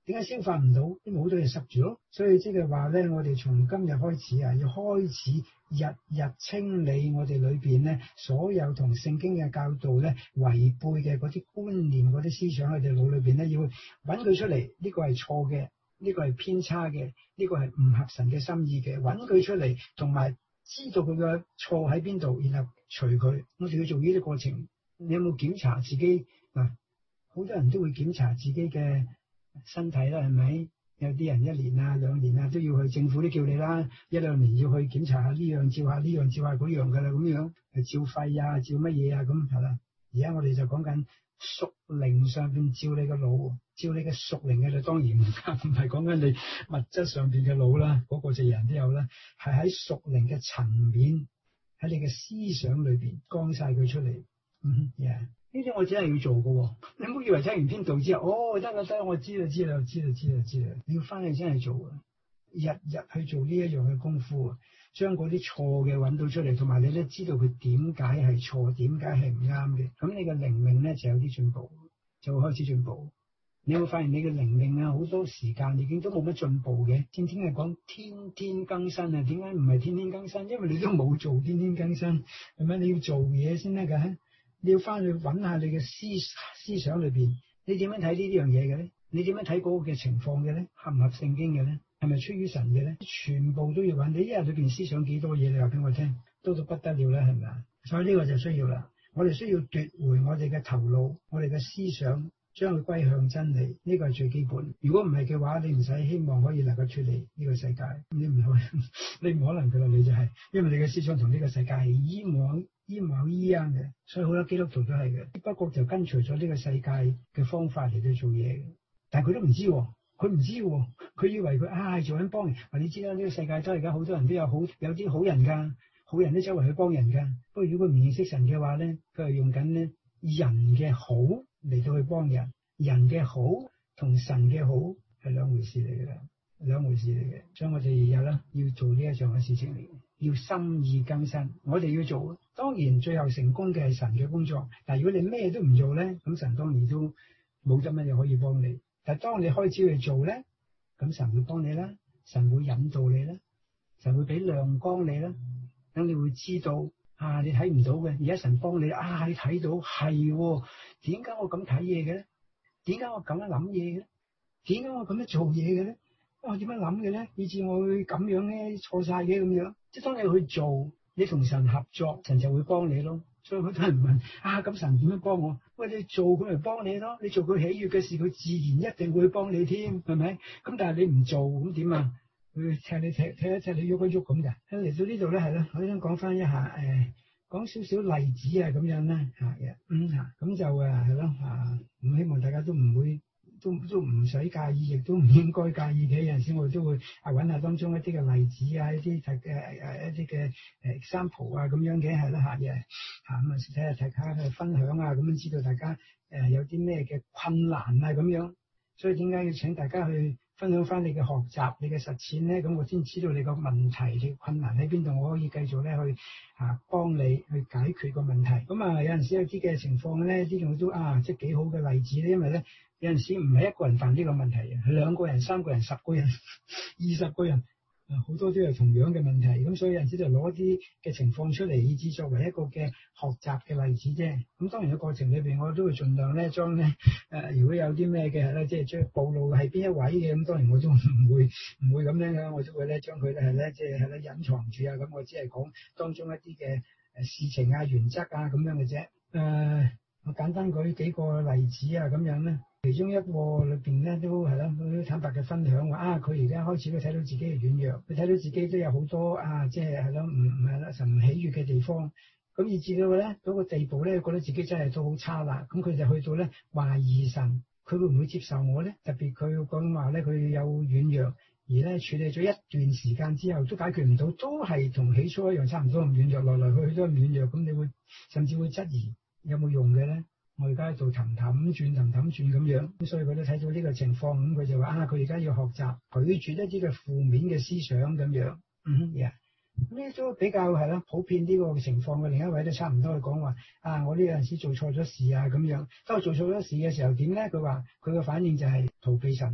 點解消化唔到？因為好多嘢塞住咯。所以即係話咧，我哋從今日開始啊，要開始日日清理我哋裏邊咧所有同聖經嘅教導咧違背嘅嗰啲觀念、嗰啲思想，喺我哋腦裏邊咧要揾佢出嚟。呢個係錯嘅，呢個係偏差嘅，呢個係唔合神嘅心意嘅。揾佢出嚟，同埋知道佢嘅錯喺邊度，然後除佢。我哋要做呢啲過程。你有冇檢查自己嗱？好多人都會檢查自己嘅身體啦，係咪？有啲人1年啊、2年啊都要去，政府都叫你啦，1-2年要去檢查下呢樣，照下呢樣，照下嗰樣噶啦，咁樣照肺啊、照乜嘢啊，咁係啦。而家我哋就講緊屬靈上邊照你個腦，照你嘅屬靈嘅，就當然唔係講緊你物質上邊嘅腦啦，嗰個就人都有啦，係喺屬靈嘅層面，喺你嘅思想裏邊光晒佢出嚟。呢啲我只係要做嘅，你唔好以為聽完篇道之後，得啦，我知啦。你要翻去真係做啊，日日去做呢一樣嘅功夫啊，將嗰啲錯嘅揾到出嚟，同埋你都知道佢點解係錯，點解係唔啱嘅，咁你嘅靈命咧就有啲進步，就會開始進步。你會發現你嘅靈命啊，好多時間已經都冇乜進步嘅，天天係講天天更新啊，點解唔係天天更新？因為你都冇做天天更新，係咪？你要做嘢先得噶。你要翻去揾下你嘅思想裏邊，你點樣睇呢樣嘢嘅咧？你點樣睇嗰個嘅情況嘅咧？合唔合聖經嘅咧？係咪出於神嘅咧？全部都要揾。你一日裏邊思想幾多嘢？你話俾我聽，多到不得了啦，係咪啊？所以呢個就需要啦。我哋需要奪回我哋嘅頭腦，我哋嘅思想，將佢歸向真理。呢個係最基本。如果唔係嘅話，你唔使希望可以能夠脫離呢個世界。你唔可能噶啦，你就係，因為你嘅思想同呢個世界係一模一樣嘅，所以好多基督徒都係嘅，不過就跟隨咗呢個世界嘅方法嚟到做嘢嘅，但係佢都唔知，佢唔知，佢以為佢做緊幫人。你知啦，呢個世界都係而家好多人都有啲好人噶，好人都周圍去幫人噶。不過如果佢唔認識神嘅話咧，佢係用緊咧人嘅好嚟到去幫人，人嘅好同神嘅好係兩回事嚟嘅，所以我哋日日啦要做呢一樣嘅事情嚟。要心意更新，我哋要做。當然最後成功嘅係神嘅工作，但係如果你咩都唔做咧，咁神當然都冇得乜嘢可以幫你。但係當你開始去做咧，咁神會幫你啦，神會引導你啦，神會俾亮光你啦，等你會知道你睇唔到嘅，而家神幫你你睇到係，點解我咁睇嘢嘅咧？點解我咁樣諗嘢嘅咧？點解我咁樣做嘢嘅咧？我點樣諗嘅咧？以致我會咁樣咧，錯晒嘅咁樣。即係當你去做，你同神合作，神就會幫你咯。所以好多人問咁神點樣幫我？喂，你做佢嚟幫你咯，你做佢喜悅嘅事，佢自然一定會幫你添，係咪？咁但係你唔做，咁點啊？佢踢你喐一喐咁嘅。嚟到呢度咧，係啦，我想講翻一下講少少例子啊，咁樣啦咁就係咯咁希望大家都唔會。都唔使介意，亦都唔應該介意嘅。有陣時我哋都會揾下當中一啲嘅例子啊，一啲嘅example啊咁樣嘅，係啦咁啊睇下大家嘅分享啊，咁樣知道大家有啲咩嘅困難啊咁樣。所以點解要請大家去分享翻你嘅學習、你嘅實踐咧？咁我先知道你個問題、你困難喺邊度，我可以繼續咧去幫你去解決個問題。咁有陣時有啲嘅情況咧，呢種都即係幾好嘅例子咧，因為咧有陣時唔係一個人犯呢個問題嘅，係2個人、3個人、10個人、20個人。好多都係同樣嘅問題，咁所以有陣時就攞啲嘅情況出嚟，以至作為一個嘅學習嘅例子啫。咁當然嘅過程裏邊，我都會盡量咧將咧如果有啲咩嘅係咧，即係將暴露係邊一位嘅，咁當然我都唔會咁樣嘅，我都會咧將佢係咧即係咧隱藏住啊。咁我只係講當中一啲嘅事情啊、原則啊咁樣嘅啫。我簡單舉幾個例子啊，咁樣咧。其中一個裏邊咧都係啦，都坦白嘅分享話佢而家開始都睇到自己嘅軟弱，佢睇到自己都有好多即係咯，唔係啦，神唔喜悅嘅地方，咁以至到咧嗰個地步咧，覺得自己真係都好差啦。咁佢就去到咧懷疑神，佢會唔會接受我咧？特別佢講話咧，佢有軟弱，而咧處理咗一段時間之後都解決唔到，都係同起初一樣差唔多咁軟弱，來來去去都咁軟弱。咁你會甚至會質疑有冇用嘅咧？我而家喺度氹氹轉咁樣，咁所以佢都睇到呢個情況，咁佢就話佢而家要學習拒絕一啲嘅負面嘅思想咁樣。呢都比較係啦，普遍呢個情況嘅。另一位都差唔多去講話我呢陣時做錯咗事咁樣。當我做錯咗事嘅時候點咧？佢話佢嘅反應就係逃避神咯，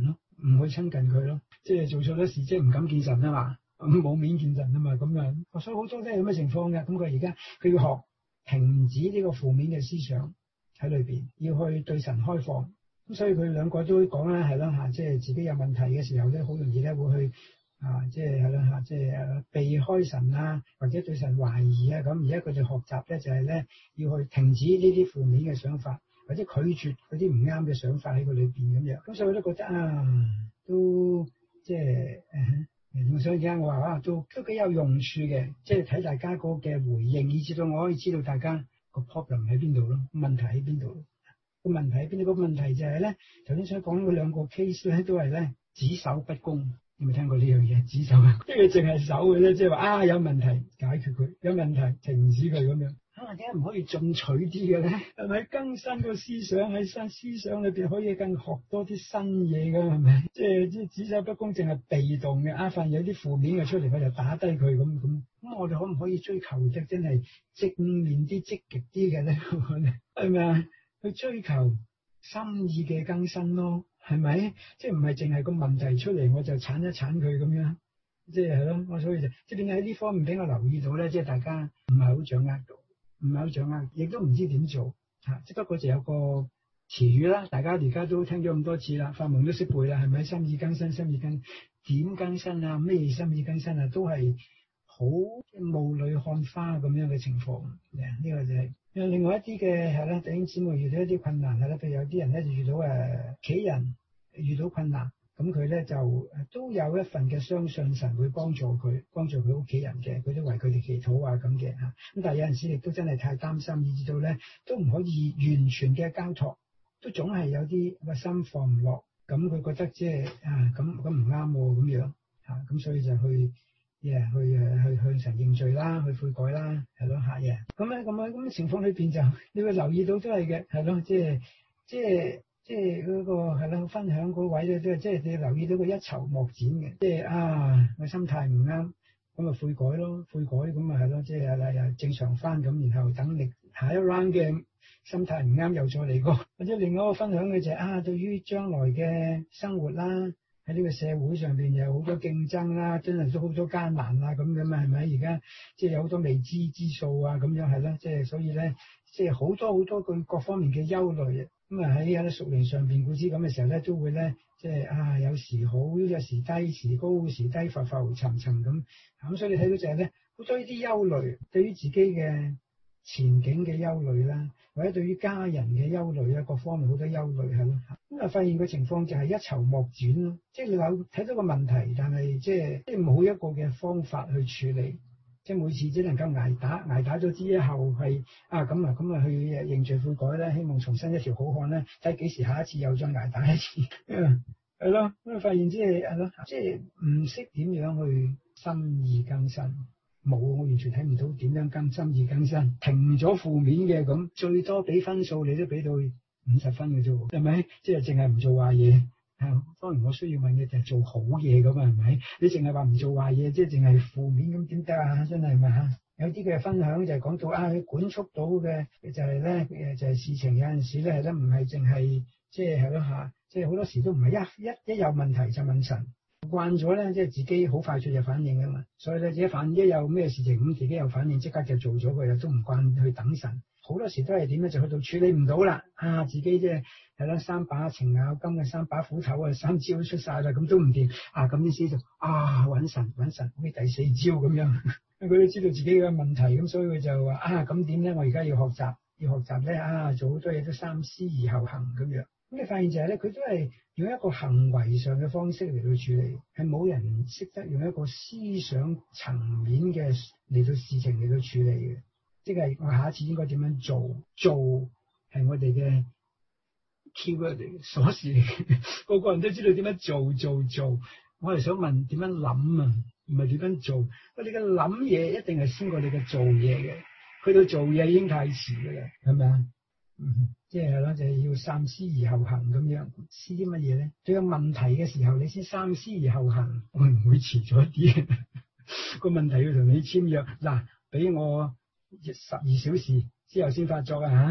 唔去親近佢咯，即係做錯咗事，即係唔敢見神啊嘛，冇面見神啊嘛，咁樣，所以好多都係咁嘅情況嘅。咁佢而家佢要學停止呢個負面嘅思想喺裏邊，要去對神開放。咁所以佢兩個都講啦，係啦嚇，即係自己有問題嘅時候咧，好容易咧會去即係係啦嚇，即係避開神啊，或者對神懷疑啊。咁而家佢哋學習咧就係咧要去停止呢啲負面嘅想法，或者拒絕嗰啲唔啱嘅想法喺佢裏邊咁樣。咁所以我都覺得都即係所以而家我話都幾有用處嘅，即係睇大家個嘅回應，以至到我可以知道大家個 problem 喺邊度咯，問題喺邊度。個問題喺邊度？個問題就係咧，頭先所講嗰兩個 case 咧，都係咧只守不攻。有冇聽過呢樣嘢？只守啊，即係淨係守嘅咧，即係話有問題解決佢，有問題停止佢咁樣。點解唔可以進取啲嘅咧？係咪更新個思想喺思想裏邊可以更學多啲新嘢㗎？係咪？即係只守不攻，淨係被動嘅。發現有啲負面嘅出嚟，我就打低佢咁。咁我哋可唔可以追求嘅真係正面啲、積極啲嘅咧？係咪啊？去追求心意嘅更新咯，係咪？即係唔係淨係個問題出嚟我就鏟一鏟佢咁樣，即係咯。我所以就即係點解喺呢方面俾我留意到咧？即係大家唔係好掌握到，唔係好掌握，亦都唔知點做嚇。只不過就有個詞語啦，大家而家都聽咗咁多次啦，發夢都識背啦，係咪？心意更新，心意更點更新啊？咩心意更新啊？都係好霧裏看花咁樣嘅情況。呢個就係。另外一啲嘅係啦，弟兄姊妹遇到一啲困難係啦，譬如有啲人咧就遇到屋企人遇到困難，咁佢咧就都有一份嘅相信神會幫助佢屋企人嘅，佢都為佢哋祈禱咁嘅嚇。咁但係有陣時亦都真係太擔心，以至到咧都唔可以完全嘅交託，都總係有啲個心放唔落，咁佢覺得即係咁唔啱喎咁樣嚇，咁所以就去向神認罪啦，去悔改啦，係咯嚇嘢。咁嘅情況裏邊就你會留意到都係嘅，係咯，即係嗰個係咯分享嗰位咧，都係即係你留意到佢一籌莫展嘅，即係個心態唔啱，咁啊悔改咯，咁啊係咯，即係又正常翻咁，然後等你下一 round 嘅心態唔啱又再嚟過，或者另外一個分享嘅就係對於將來嘅生活啦。喺呢個社會上邊有好多競爭啦，真係都好多艱難啊咁啊，係咪？而家即係有好多未知之數啊，咁樣係啦，即係所以咧，即係好多佢各方面嘅憂慮。咁啊喺屬靈上邊故知咁嘅時候咧，都會咧，即係有時好，有時低，時高時低，浮浮沉沉咁。咁所以你睇到就係咧，好多呢啲憂慮，對於自己嘅前景嘅憂慮啦，或者對於家人嘅憂慮啊，各方面好多憂慮係咯。咁發現個情況就係一籌莫展咯，即係你睇到個問題，但係即係冇一個嘅方法去處理，即係每次只能夠捱打咗之後係咁啊去認罪悔改咧，希望重新一條好漢咧，睇幾時下一次又再捱打一次，係咯。咁發現即係唔識點樣去心意更新。我完全睇唔到點樣更心意更新，停咗負面嘅咁，最多俾分數你都俾到50分嘅啫，係咪？即係淨係唔做壞嘢。當然我需要問嘅就係做好嘢咁啊，係咪？你淨係話唔做壞嘢，即係淨係負面咁點得啊？真係嘛？有啲嘅分享就係講到佢管束到嘅就係咧就係事情有陣時咧唔係淨係即係咯嚇，即係好多時都唔係一有問題就問神。慣咗咧，即係自己好快速就反應噶嘛，所以咧自己一有咩事情咁，自己有反應，即刻就做咗佢，又都唔慣去等神。好多時都係點咧，就去到處理唔到啦，自己即係啦，3把程咬金嘅3把斧頭啊，3招都出晒啦，咁都唔掂咁啲師就揾神，好似第4招咁樣，佢都知道自己嘅問題，咁所以佢就話咁點咧？我而家要學習咧做好多嘢都三思而後行咁樣。咁你發現就係咧，佢都係用一個行為上嘅方式嚟到處理，係冇人識得用一個思想層面嘅嚟到事情嚟到處理嘅。即係我下一次應該點樣做？做係我哋嘅 keyword 嚟嘅鎖匙嚟嘅，個個人都知道點樣做。我係想問點樣諗啊？唔係點樣做？我哋嘅諗嘢一定係先過你嘅做嘢嘅，去到做嘢已經太遲㗎啦，係咪啊？即係啦，就係要三思而後行咁樣。思啲乜嘢咧？最有問題嘅時候，你先三思而後行，會唔會遲咗啲？個問題要同你簽約嗱，俾我12小時之後先發作啊嚇！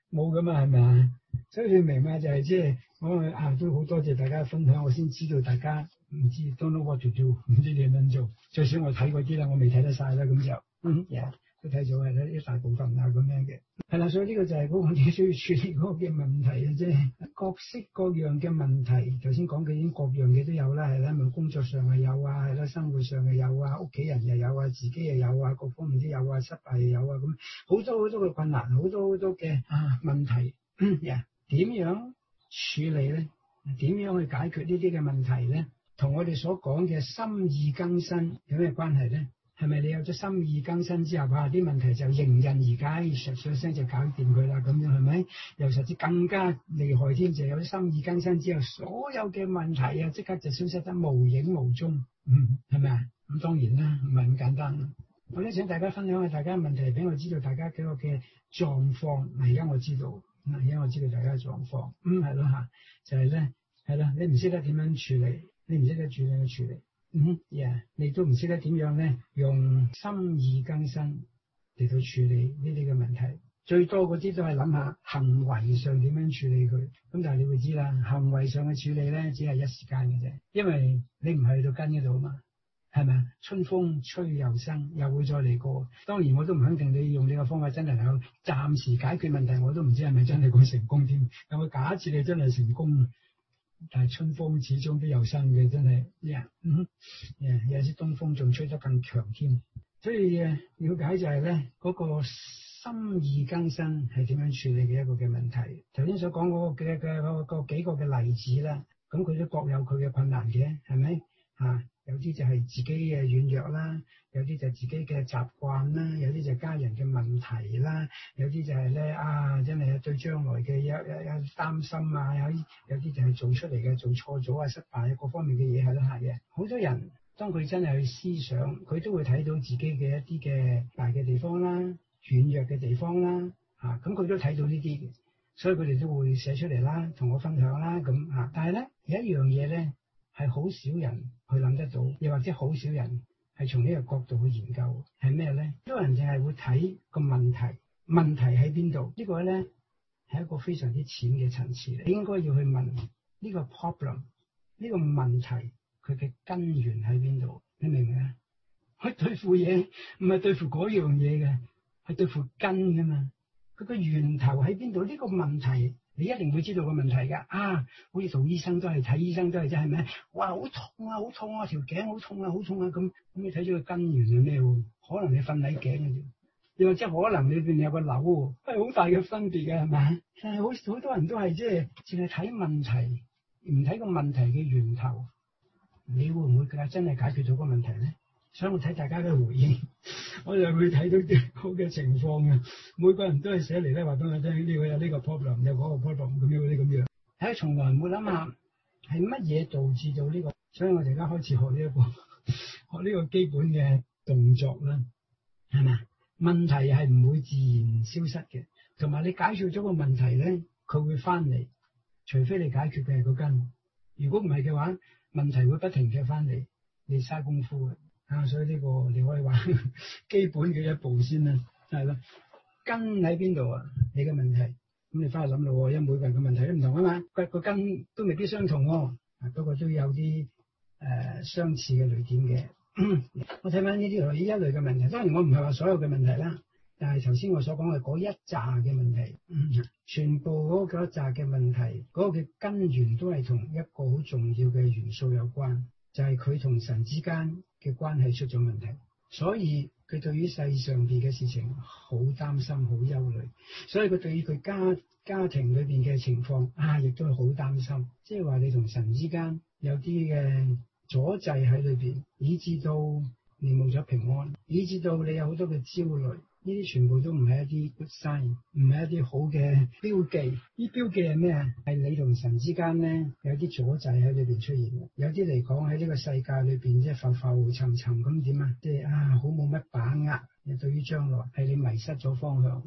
冇噶嘛，係咪啊？所以你明白就係即係我都好多謝大家分享，我先知道大家唔知 don't know what to do， 唔知點樣做。最少我睇嗰啲啦，我未睇得晒啦，咁就都睇咗係啦，一大部分啊咁樣嘅。係啦，所以呢個就係嗰個你需要處理嗰個嘅問題啊，即係各式各樣嘅問題。頭先講嘅已經各樣嘢都有啦，係啦，咪工作上係有啊，係啦，生活上係有啊，屋企人又有啊，自己又有啊，各方面都有啊，失敗又有啊，咁好多好多嘅困難，好多好多嘅問題。點樣處理咧？點樣去解決呢啲嘅問題咧？同我哋所講嘅心意更新有咩關係咧？係咪你有咗心意更新之後，啲問題就迎刃而解，唰聲就搞掂佢啦？咁樣係咪？又甚至更加厲害添，就有咗心意更新之後，所有嘅問題啊，即刻就消失得無影無蹤。係咪啊？咁當然啦，唔係咁簡單。我咧請大家分享下大家嘅問題，俾我知道大家幾個嘅狀況。而家我知道大家嘅狀況。係咯嚇，就係咧，係啦，你唔識得點樣處理，你唔識得處理。你都唔識得點樣咧，用心意更新嚟到處理呢啲嘅問題。最多嗰啲都係諗下行為上點樣處理佢。咁但係你會知啦，行為上嘅處理咧，只係一時間嘅啫，因為你唔係去到根嗰度啊嘛，係咪啊？春風吹又生，又會再嚟過。當然我都唔肯定你用呢個方法真係能夠暫時解決問題，我都唔知係咪真係咁成功添。有冇假設你真係成功？但係春風始終都有生嘅，真係有啲東風仲吹得更強添。所以了解就係咧，嗰個心意更新係點樣處理嘅一個嘅問題。頭先所講嗰個嘅幾個嘅例子啦，咁佢都各有佢嘅困難嘅，係咪？有啲就係自己嘅軟弱啦，有啲就係自己嘅習慣啦，有啲就係家人嘅問題啦，有啲就係咧真係對將來嘅有擔心啊，有啲就係做出嚟嘅做錯咗啊，失敗啊，各方面嘅嘢係啦嘅。好多人當佢真係去思想，佢都會睇到自己嘅一啲嘅大嘅地方啦，軟弱嘅地方啦，咁佢都睇到呢啲嘅，所以佢哋都會寫出嚟啦，同我分享啦，咁但係咧有一樣嘢咧係好少人去諗得到，又或者好少人係從呢個角度去研究，係咩咧？好多人淨係會睇個問題喺邊度？呢個咧係一個非常之淺嘅層次嚟，你應該要去問呢個 problem， 呢個問題佢嘅根源喺邊度？你明唔明啊？去對付嘢唔係對付嗰樣嘢嘅，係對付根噶嘛。佢個源頭喺邊度？呢個問題你一定會知道個問題㗎。好似做醫生都係睇醫生都係啫，係咪？哇，好痛啊，條頸好痛啊，咁你睇咗個根源係咩？可能你瞓喺頸嘅啫，又或者可能裏邊有個瘤，係好大嘅分別嘅，係咪？但係好多人都係即係淨係睇問題，唔睇個問題嘅源頭。你會唔會真係解決到個問題咧？所以我睇大家嘅回應，我就會睇到啲好嘅情況嘅。每個人都係寫嚟咧，話俾我聽呢個有呢個 problem，有嗰個 problem 咁樣。係從來冇諗下係乜嘢導致到呢個，所以我哋而家開始學呢個基本嘅動作啦，係咪？問題係唔會自然消失嘅，同埋你解決咗個問題咧，佢會翻嚟，除非你解決嘅係個根。如果唔係嘅話，問題會不停嘅翻嚟，你嘥功夫嘅。所以呢個你可以話基本嘅一步先啦，係啦。根喺邊度啊？你嘅問題，咁你翻去諗咯，因為每個人嘅問題都唔同啊嘛，個根都未必相同喎，不過都有啲相似嘅類點嘅。我睇翻呢一類嘅問題，當然我唔係話所有嘅問題啦，但係頭先我所講嘅嗰一紮嘅問題，全部嗰一紮嘅問題，嗰個嘅根源都係同一個好重要嘅元素有關，就係佢同神之間嘅關係出咗問題，所以佢對於世上邊嘅事情好擔心、好憂慮，所以佢對於佢家庭裏邊嘅情況亦都係好擔心，即係話你同神之間有啲嘅阻滯喺裏邊，以致到你冇咗平安，以致到你有好多嘅焦慮，呢啲全部都唔係一啲 good sign， 唔係一啲好嘅標記。呢標記係咩啊？係你同神之間咧有啲阻滯喺裏邊出現嘅。有啲嚟講喺呢個世界裏邊即係浮浮沉沉咁點啊？即係好冇乜把握。對於將來係你迷失咗方向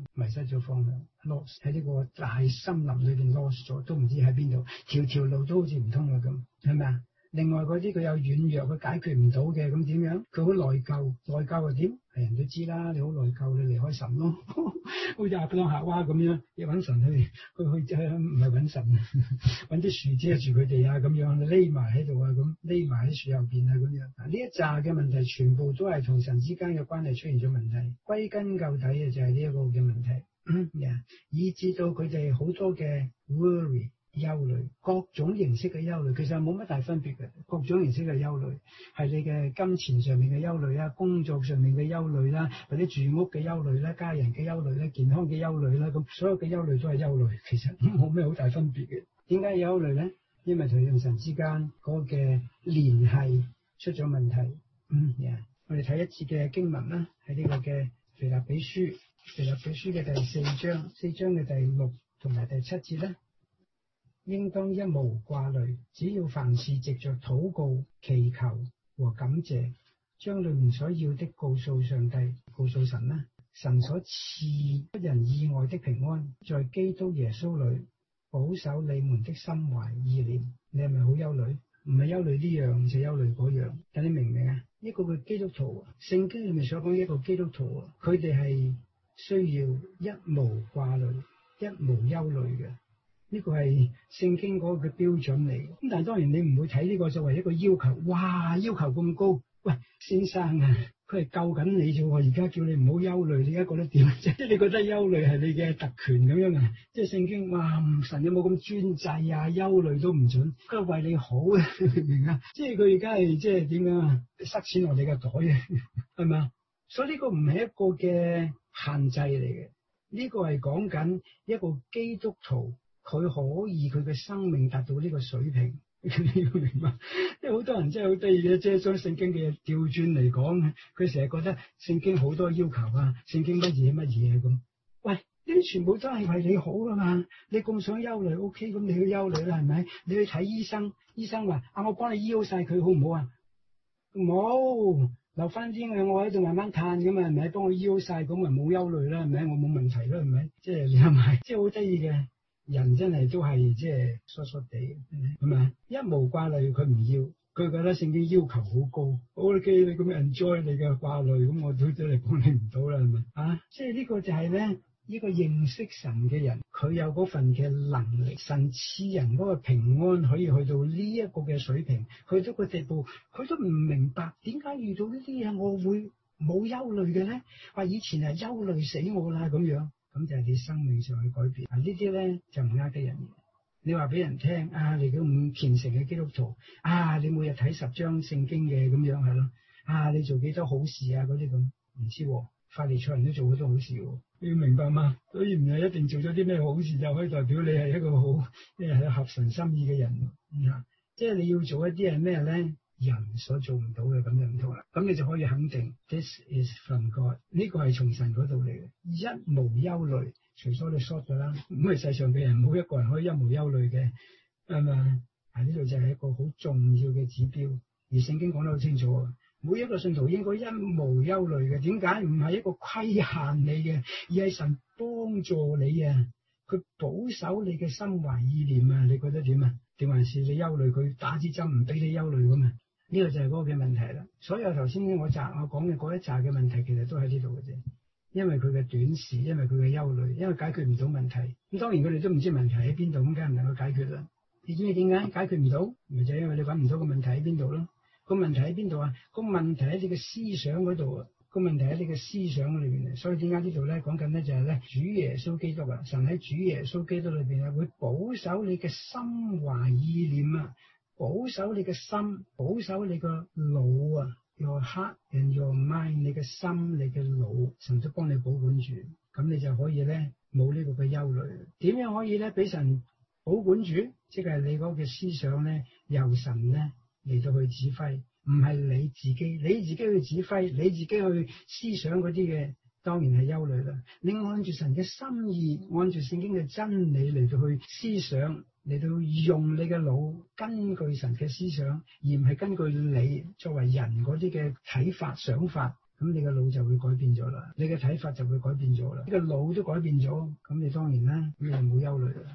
lost 喺呢個大森林裏邊 lost 咗，都唔知喺邊度，條路都好似唔通啦咁，係咪啊？ 另外嗰啲佢有軟弱，佢解決唔到嘅，咁點樣？佢好內疚，內疚又點？係人都知啦，你好內疚，你離開神咯，好似亞當夏娃咁樣，要揾神去唔係揾神，揾啲樹遮住佢哋啊，咁樣匿埋喺度啊，咁匿埋喺樹後邊啊，咁樣。呢一紮嘅問題，全部都係同神之間嘅關係出現咗問題，歸根究底嘅就係呢一個嘅問題，以致到佢哋好多嘅 worry。憂慮，各種形式嘅憂慮，其實冇乜大分別嘅。各種形式嘅憂慮，係你嘅金錢上面嘅憂慮啦，工作上面嘅憂慮啦，或者住屋嘅憂慮啦，家人嘅憂慮啦，健康嘅憂慮啦，咁所有嘅憂慮都係憂慮，其實冇咩好大分別嘅。點解有憂慮咧？因為同神之間嗰個嘅聯繫出咗問題。我哋睇一次嘅經文啦，喺呢個嘅腓立比書嘅第4章嘅第6同埋第7節咧。應當一無掛慮，只要凡事藉着禱告、祈求和感謝，將裏面所要的告訴上帝、告訴神啦。神所賜不人意外的平安，在基督耶穌裏保守你們的心懷意念。你係咪好憂慮？唔係憂慮呢樣就憂慮嗰樣，但你明唔明啊？一個嘅基督徒，聖經裏面所講一個基督徒，佢哋係需要一無掛慮、一無憂慮嘅。呢個係聖經嗰個嘅標準嚟，咁但係當然你唔會睇呢個作為一個要求，哇，要求咁高，喂，先生啊，佢係救緊你啫，而家叫你唔好憂慮，你而家覺得點？即係你覺得憂慮係你嘅特權咁樣啊？即係聖經哇，神有冇咁專制啊？憂慮都唔准，佢係為你好啊，明唔明啊？即係佢而家係即係點樣啊？塞錢落你個袋啊，係咪啊？所以呢個唔係一個嘅限制嚟嘅，呢個係講緊一個基督徒。佢可以佢嘅生命達到呢個水平，你要明白。因為好多人真係好得意嘅，即係將聖經嘅嘢調轉嚟講，佢成日覺得聖經好多要求啊，聖經乜嘢啊咁。喂，呢啲全部都係為你好噶嘛。你咁想憂慮 ，OK，咁你去憂慮啦，係咪？你去睇醫生，醫生話我幫你醫好晒佢，好唔好啊？冇，留翻啲我喺度慢慢嘆咁啊，係咪？幫我醫好晒，咁咪冇憂慮啦，係咪？我冇問題啦，係咪？即係你係咪？即係好得意嘅。人真係都係即係疏疏地，係咪？一無掛慮佢唔要，佢覺得聖經要求好高。OK，你咁 enjoy 你嘅掛慮，咁我都嚟幫你唔到啦，係咪？即係呢個就係咧，呢個認識神嘅人，佢有嗰份嘅能力，神賜人嗰個平安可以去到呢一個嘅水平，去到個地步，佢都唔明白點解遇到呢啲嘢我會冇憂慮嘅咧？話以前係憂慮死我啦咁樣。咁就係你生命上去改變。呢啲咧就唔呃得人嘅。你話俾人聽你咁虔誠嘅基督徒你每日睇10章聖經嘅咁樣係咯。你做幾多好事嗰啲咁唔知喎。法利賽人都做好多好事喎，你要明白嘛？所以唔係一定做咗啲咩好事就可以代表你係一個好係合神心意嘅人。即係你要做一啲係咩咧？人所做唔到嘅，咁就唔同啦。咁你就可以肯定 ，This is from God， 呢個係從神嗰度嚟嘅，一無憂慮。除咗你 short 咗啦，咁係世上嘅人冇一個人可以一無憂慮嘅，係咪？呢度就係一個好重要嘅指標。而聖經講得好清楚，每一個信徒應該一無憂慮嘅。點解？唔係一個規限你嘅，而係神幫助你啊！佢保守你嘅心懷意念啊！你覺得點啊？定還是你憂慮佢打支針唔俾你憂慮咁啊？呢個就係嗰個嘅問題啦。所有頭先我講嘅嗰一紮嘅問題，其實都喺呢度嘅啫。因為佢嘅短視，因為佢嘅憂慮，因為解決唔到問題。咁當然佢哋都唔知問題喺邊度，咁梗係唔能夠解決啦。你知唔知點解解決唔到？咪就係因為你揾唔到個問題喺邊度咯。個問題喺邊度啊？個問題喺你嘅思想嗰度啊。個問題喺你嘅思想裏邊啊。所以點解呢度咧講緊咧就係咧主耶穌基督啊，神喺主耶穌基督裏邊啊會保守你嘅心懷意念啊。保守你嘅心，保守你個腦啊 ，your heart and your mind， 你嘅心，你嘅腦，神都幫你保管住，咁你就可以咧冇呢個嘅憂慮。點樣可以咧俾神保管住？即係你嗰個思想咧由神咧嚟到去指揮，唔係你自己，你自己去指揮，你自己去思想嗰啲嘅，當然係憂慮啦。你按住神嘅心意，按住聖經嘅真理嚟到去思想。嚟到用你嘅腦，根據神嘅思想，而唔係根據你作為人嗰啲嘅睇法、想法，咁你嘅腦就會改變咗啦，你嘅睇法就會改變咗啦，呢個腦都改變咗，咁你當然啦，咁你就冇憂慮啦。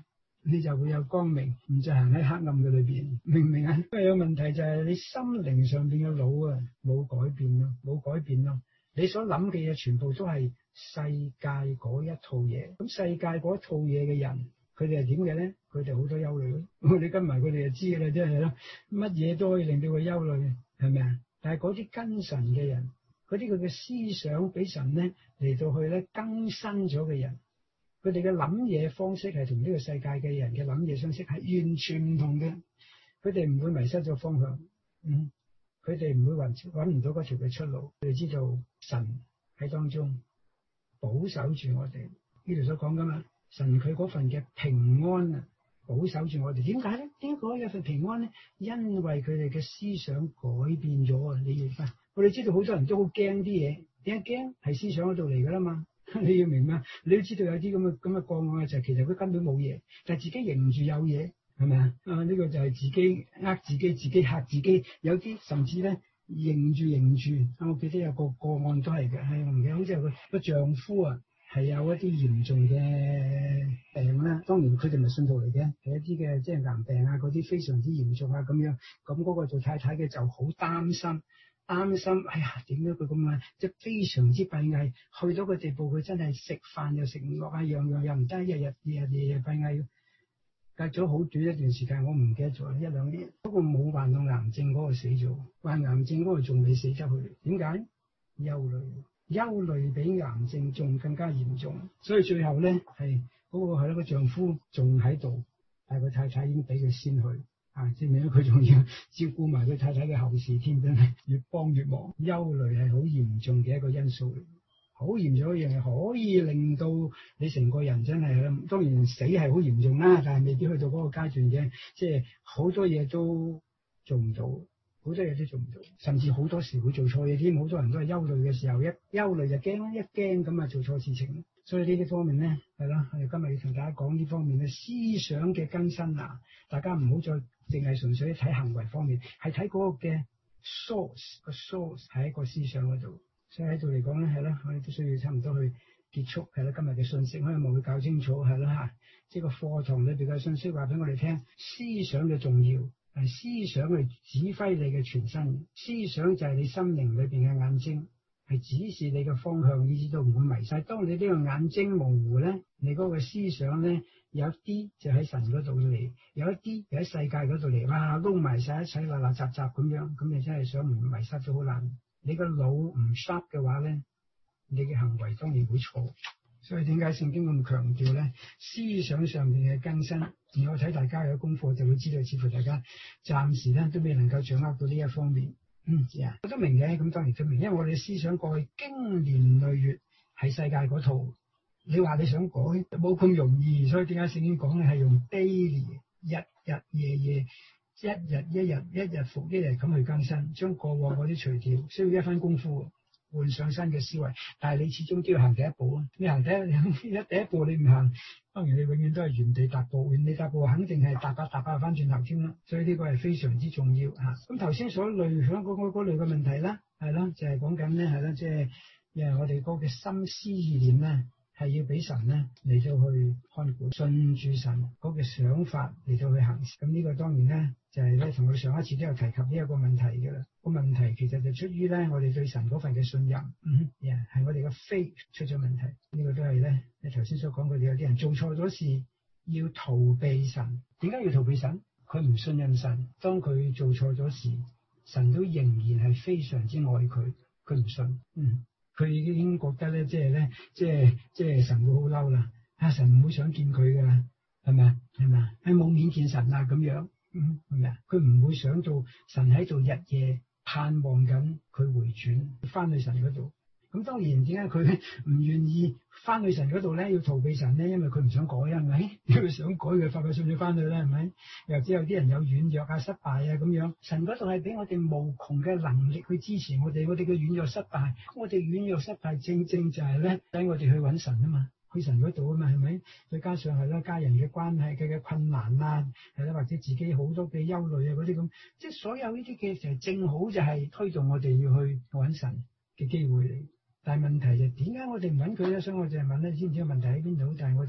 你就會有光明，唔再行喺黑暗嘅裏邊，明唔明啊？因為有問題就係你心靈上邊嘅腦啊冇改變咯，你所諗嘅嘢全部都係世界嗰一套嘢。咁世界嗰套嘢嘅人，佢哋係點嘅咧？佢哋好多憂慮咯。你跟埋佢哋就知嘅啦，真係咯，乜嘢都可以令到佢憂慮，係咪啊？但係嗰啲跟神嘅人，嗰啲佢嘅思想俾神咧嚟到去咧更新咗嘅人，佢哋嘅諗嘢方式係同呢個世界嘅人嘅諗嘢方式係完全唔同嘅。佢哋唔會迷失咗方向，佢哋唔會揾唔到嗰條嘅出路。佢哋知道神喺當中保守住我哋，呢度所講噶嘛，神佢嗰份嘅平安啊，保守住我哋。點解咧？點解可以有份平安咧？因為佢哋嘅思想改變咗啊！你明白？我哋知道好多人都好驚啲嘢，點解驚？係思想嗰度嚟噶啦嘛。你要明白，你都知道有啲咁嘅個案就係其實佢根本冇嘢，但係自己認住有嘢，係咪啊？呢個就係自己呃自己，自己嚇自己。有啲甚至咧認住。我記得有個案都係嘅，係我唔記得，好似係個丈夫啊，係有一啲嚴重嘅病啦。當然佢哋唔係信徒嚟嘅，係一啲嘅即係癌病啊，嗰啲非常之嚴重啊咁樣。咁嗰個做太太嘅就好擔心，哎呀，點解佢咁啊？即係非常之閉翳，去到個地步，佢真係食飯又食唔落啊，樣又唔得，日夜閉翳。隔咗好短一段時間，我唔記得咗1-2年。不過冇患到癌症嗰個死咗，患癌症嗰個仲未死得去。點解？憂慮比癌症仲更加嚴重。所以最後咧係嗰個丈夫仲喺度，但係個太太已經俾佢先去。證明佢仲要照顧埋佢太太嘅後事添，真係越幫越忙。憂慮係好嚴重嘅一個因素嚟，好嚴重嘅嘢係可以令到你成個人真係，當然死係好嚴重啦，但係未必去到嗰個階段嘅，即係好多嘢都做唔到，甚至好多時會做錯嘢添。好多人都係憂慮嘅時候，一憂慮就驚啦，一驚咁啊做錯事情。所以呢啲方面咧係啦，我哋今日要同大家講呢方面嘅思想嘅更新啊，大家唔好再淨係純粹睇行為方面，係睇嗰個嘅 source， 個 source 喺個思想嗰度。所以喺度嚟講咧，係啦，我哋都需要差唔多去結束係啦。今日嘅信息，我希望會搞清楚係啦嚇，即係個課堂裏邊嘅信息話俾我哋聽，思想嘅重要係思想去指揮你嘅全身，思想就係你心靈裏邊嘅眼睛，係指示你嘅方向，以至到唔會迷失。當你呢個眼睛模糊咧，你嗰個思想咧，有一啲就喺神嗰度嚟，有一啲就喺世界嗰度嚟，哇，撈埋晒一齊垃垃雜雜咁樣，咁你真係想唔迷失都好難。你個腦唔 sharp 嘅話咧，你嘅行為當然會錯。所以點解聖經咁強調咧？思想上面嘅更新，而我睇大家有功課就會知道，似乎大家暫時咧都未能夠掌握到呢一方面。我都明嘅，咁當然都明，因為我哋思想過去經年累月喺世界嗰套，你話你想改冇咁容易，所以點解聖經講咧係用 daily 日日夜夜一日復一日咁去更新，將過往嗰啲除掉，需要一番功夫，換上新嘅思維。但係你始終都要行第一步啊！你行第一步你唔行，當然你永遠都係原地踏步，原地踏步肯定係踏下翻轉頭添啦。所以呢個係非常之重要嚇。咁頭先所類想嗰類嘅問題啦，係啦，就係講緊咧係啦，即係我哋嗰個心思意念咧，係要俾神咧嚟到去看管，順住神嗰個想法嚟到去行事。咁呢個當然咧就係咧同我哋上一次都有提及呢一個問題嘅啦。個問題其實就出於咧我哋對神嗰份嘅信任，係我哋嘅 faith 出咗問題。呢個都係咧你頭先所講，佢哋有啲人做錯咗事要逃避神。點解要逃避神？佢唔信任神。當佢做錯咗事，神都仍然係非常之愛佢，佢唔信。佢已經覺得咧，即係神會好嬲啦，神唔會想見佢噶啦，係咪？係冇面見神啊咁樣，係咪啊？佢唔會想到神喺度日夜盼望緊佢回轉翻去神嗰度。咁當然點解佢唔願意翻去神嗰度咧？要逃避神咧？因為佢唔想改啊，係咪？因為想改佢快信咗翻去啦，係咪？又知有啲人有軟弱啊、失敗啊咁樣，神嗰度係俾我哋無窮嘅能力去支持我哋嘅軟弱失敗。我哋軟弱失敗正正就係咧，等我哋去揾神啊嘛，去神嗰度啊嘛，係咪？再加上係啦，家人嘅關係嘅困難啊，係啦，或者自己好多嘅憂慮啊嗰啲咁，即係所有呢啲嘅時候，正好就係推動我哋要去揾神嘅機會嚟。但係問題就點解我哋唔揾佢咧？所以我就係問咧，知唔知個問題喺邊度？但係我哋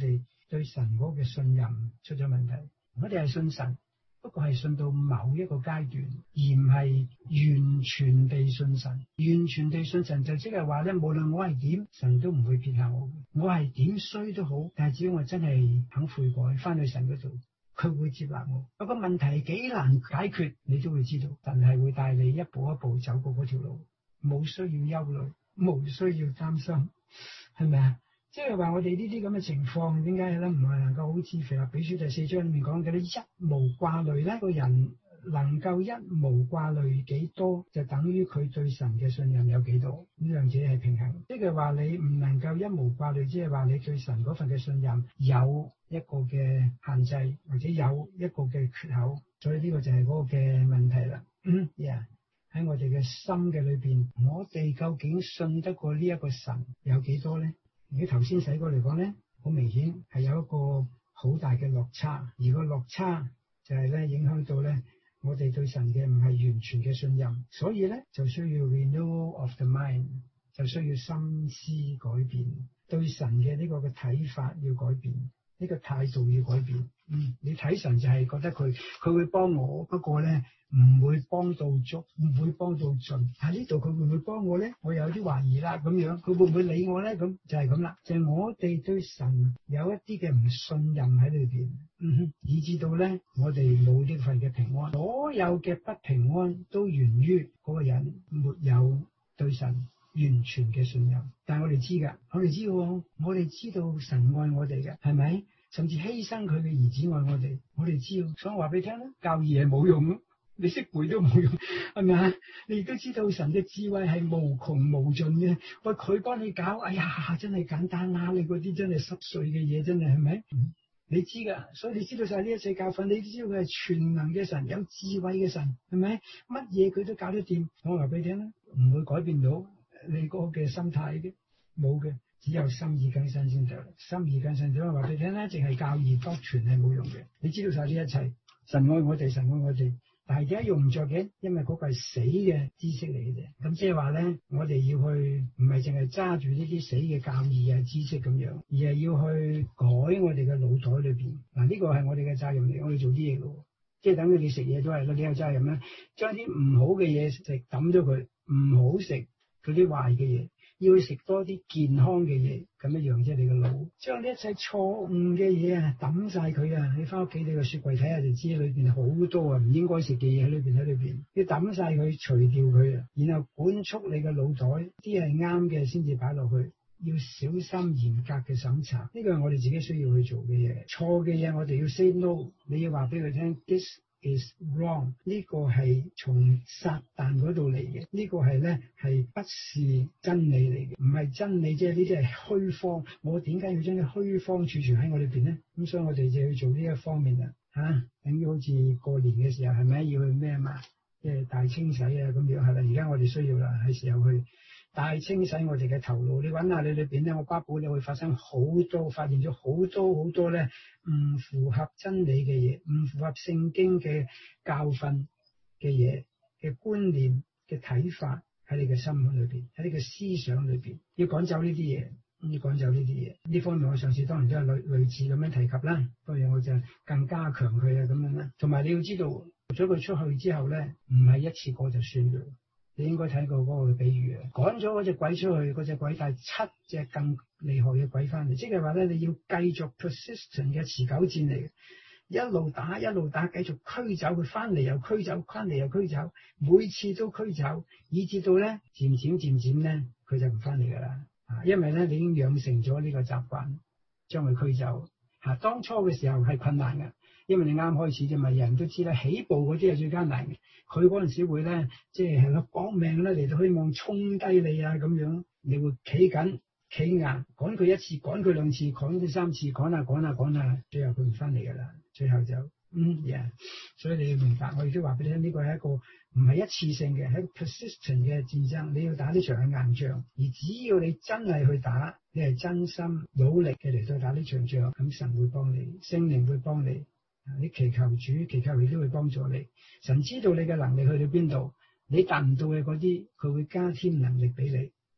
對神嗰個信任出咗問題。我哋係信神，不過係信到某一個階段，而唔係完全地信神。完全地信神就即係話咧，無論我係點，神都唔會撇下我。我係點衰都好，但係只要我真係肯悔改，翻去神嗰度，佢會接納我。有個問題幾難解決，你都會知道，神係會帶你一步一步走過嗰條路，冇需要憂慮，冇需要擔心，係咪啊？即係話我哋呢啲咁嘅情況，點解咧唔係能夠好似腓立比書第4章裏面講嘅咧，一無掛慮咧？個人能夠一無掛慮幾多，就等於佢對神嘅信任有幾多，呢兩者係平衡。即係話你唔能夠一無掛慮，即係話你對神嗰份嘅信任有一個嘅限制，或者有一個嘅缺口，所以呢個就係嗰個嘅問題啦。喺我哋嘅心嘅裏邊，我哋究竟信得過呢一個神有幾多咧？如果頭先寫過嚟講咧，好明顯係有一個好大嘅落差，而個落差就係咧影響到咧我哋對神嘅唔係完全嘅信任，所以咧就需要 renewal of the mind， 就需要心思改變，對神嘅呢個嘅睇法要改變，呢個態度要改變。你睇神就係覺得佢會幫我，不過咧唔會幫到足，唔會幫到盡。喺呢度佢會唔會幫我咧？我有啲懷疑啦，咁樣佢會唔會理我咧？咁就係咁啦，就係我哋對神有一啲嘅唔信任喺裏邊，以至到咧我哋冇呢份嘅平安。所有嘅不平安都源於嗰個人沒有對神完全嘅信任。但係我哋知噶，我哋知道神愛我哋嘅，係咪？甚至犧牲佢嘅兒子愛我哋，我哋知道。所以我話俾你聽啦，教義係冇用咯，你識背都冇用，係咪啊？你亦都知道神嘅智慧係無窮無盡嘅，喂，佢幫你搞，哎呀，真係簡單啦！你嗰啲真係濕碎嘅嘢，真係係咪？你知噶，所以你知道晒呢一切教訓，你都知道佢係全能嘅神，有智慧嘅神，係咪？乜嘢佢都搞得掂。我話俾你聽啦，唔會改變到你嗰個嘅心態嘅，冇嘅。只有心意更新先得，心意更新咗話俾你聽咧，淨係教義多傳係冇用嘅。你知道晒呢一切，神愛我哋，神愛我哋，但係點解用唔着嘅？因為嗰個係死嘅知識嚟嘅啫。咁即係話咧，我哋要去唔係淨係揸住呢啲死嘅教義啊知識咁樣，而係要去改我哋嘅腦袋裏邊。嗱，呢個係我哋嘅責任嚟，我哋做啲嘢嘅，即係等於你食嘢都係啦，你有責任咧，將啲唔好嘅嘢食抌咗佢，唔好食嗰啲壞嘅嘢。要去食多啲健康嘅嘢，咁一樣啫。你個腦將呢一切錯誤嘅嘢啊抌晒佢啊！你翻屋企你個雪櫃睇下就知，裏邊好多啊唔應該食嘅嘢喺裏邊，要抌晒佢，除掉佢啊，然後管束你個腦袋，啲係啱嘅先至擺落去，要小心嚴格嘅審查。呢個係我哋自己需要去做嘅嘢，錯嘅嘢我哋要 say no， 你要話俾佢聽 ，this is wrong， 呢個係從撒旦嗰度嚟嘅，呢個係咧係不是真理嚟嘅，唔係真理，即係呢啲係虛方。我點解要將啲虛方儲存喺我裏邊咧？咁所以我哋就要做呢一方面啦，等於好似過年嘅時候係咪要去咩嘛？即係大清洗啊咁樣係啦。而家我哋需要啦，係時候去大清洗我哋嘅頭腦。你揾下你裏邊咧，我巴寶你會發現咗好多咧唔符合真理嘅嘢，唔符合聖經嘅教訓嘅嘢嘅觀念嘅睇法喺你嘅心裏邊，喺你嘅思想裏邊，要趕走呢啲嘢。呢方面我上次當然都係類似咁樣提及啦，當然我就更加強佢啊咁樣啦。同埋你要知道，咗佢出去之後咧，唔係一次過就算嘅。你應該睇過嗰個比喻啊，趕咗嗰隻鬼出去，嗰隻鬼帶7隻更厲害嘅鬼翻嚟，即係話咧，你要繼續 persistent 嘅持久戰嚟嘅，一路打，繼續驅走佢，翻嚟又驅走，翻嚟又驅走，每次都驅走，以至到咧漸漸咧，佢就唔翻嚟噶啦，因為咧你已經養成咗呢個習慣，將佢驅走。當初嘅時候係困難嘅。因為你啱開始啫嘛，人都知啦，起步嗰啲係最艱難嘅。佢嗰陣時會咧，即係咯搏命咧嚟到希望衝低你啊咁樣，你會企緊企硬，趕佢一次，趕佢兩次，趕佢3次，趕下，最後佢唔翻嚟噶啦，最後就所以你要明白，我亦都話俾你聽，呢個係一個唔係一次性嘅，係 persistent 嘅戰爭，你要打呢場係硬仗，而只要你真係去打，你係真心努力嘅嚟到打呢場仗，咁神會幫你，聖靈會幫你。你祈求主，祈求佢都會幫助你。神知道你嘅能力去到邊度，你達唔到嘅嗰啲，佢會加添能力俾你。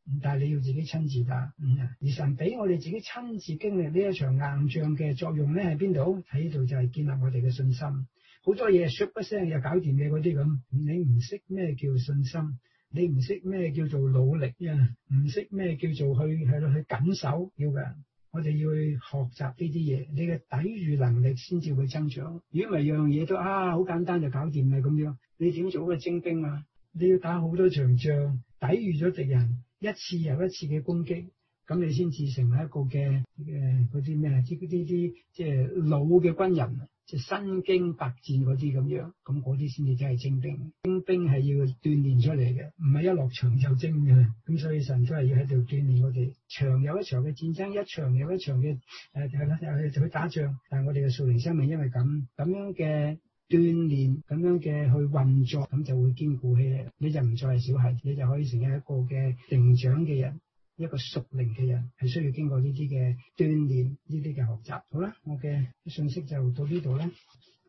但係你要自己親自打。而神俾我哋自己親自經歷呢一場硬仗嘅作用咧，喺邊度？喺呢度就係建立我哋嘅信心。好多嘢唰一聲就搞掂嘅嗰啲咁，你唔識咩叫信心，你唔識咩叫做努力啊，唔識咩叫做去緊守要嘅。我哋要去學習呢啲嘢，你嘅抵禦能力先至會增長。如果唔係樣嘢都好簡單就搞掂啦咁樣，你點做個精兵啊？你要打好多場仗，抵禦咗敵人一次又一次嘅攻擊，咁你先至成為一個嘅嗰啲咩啲即係老嘅軍人，即係身經百戰嗰啲咁樣，咁嗰啲先至真係精兵。精兵係要鍛鍊出嚟嘅，唔係一落場就精嘅。咁所以神都係要喺度鍛鍊我哋，場有一場嘅戰爭，一場又一場嘅去打仗。但係我哋嘅屬靈生命因為咁樣嘅鍛鍊，咁樣嘅去運作，咁就會堅固起嚟。你就唔再係小孩子，你就可以成為一個嘅成長嘅人。一個屬靈嘅人係需要經過呢啲嘅鍛鍊，呢啲嘅學習。好啦，我嘅信息就到呢度啦。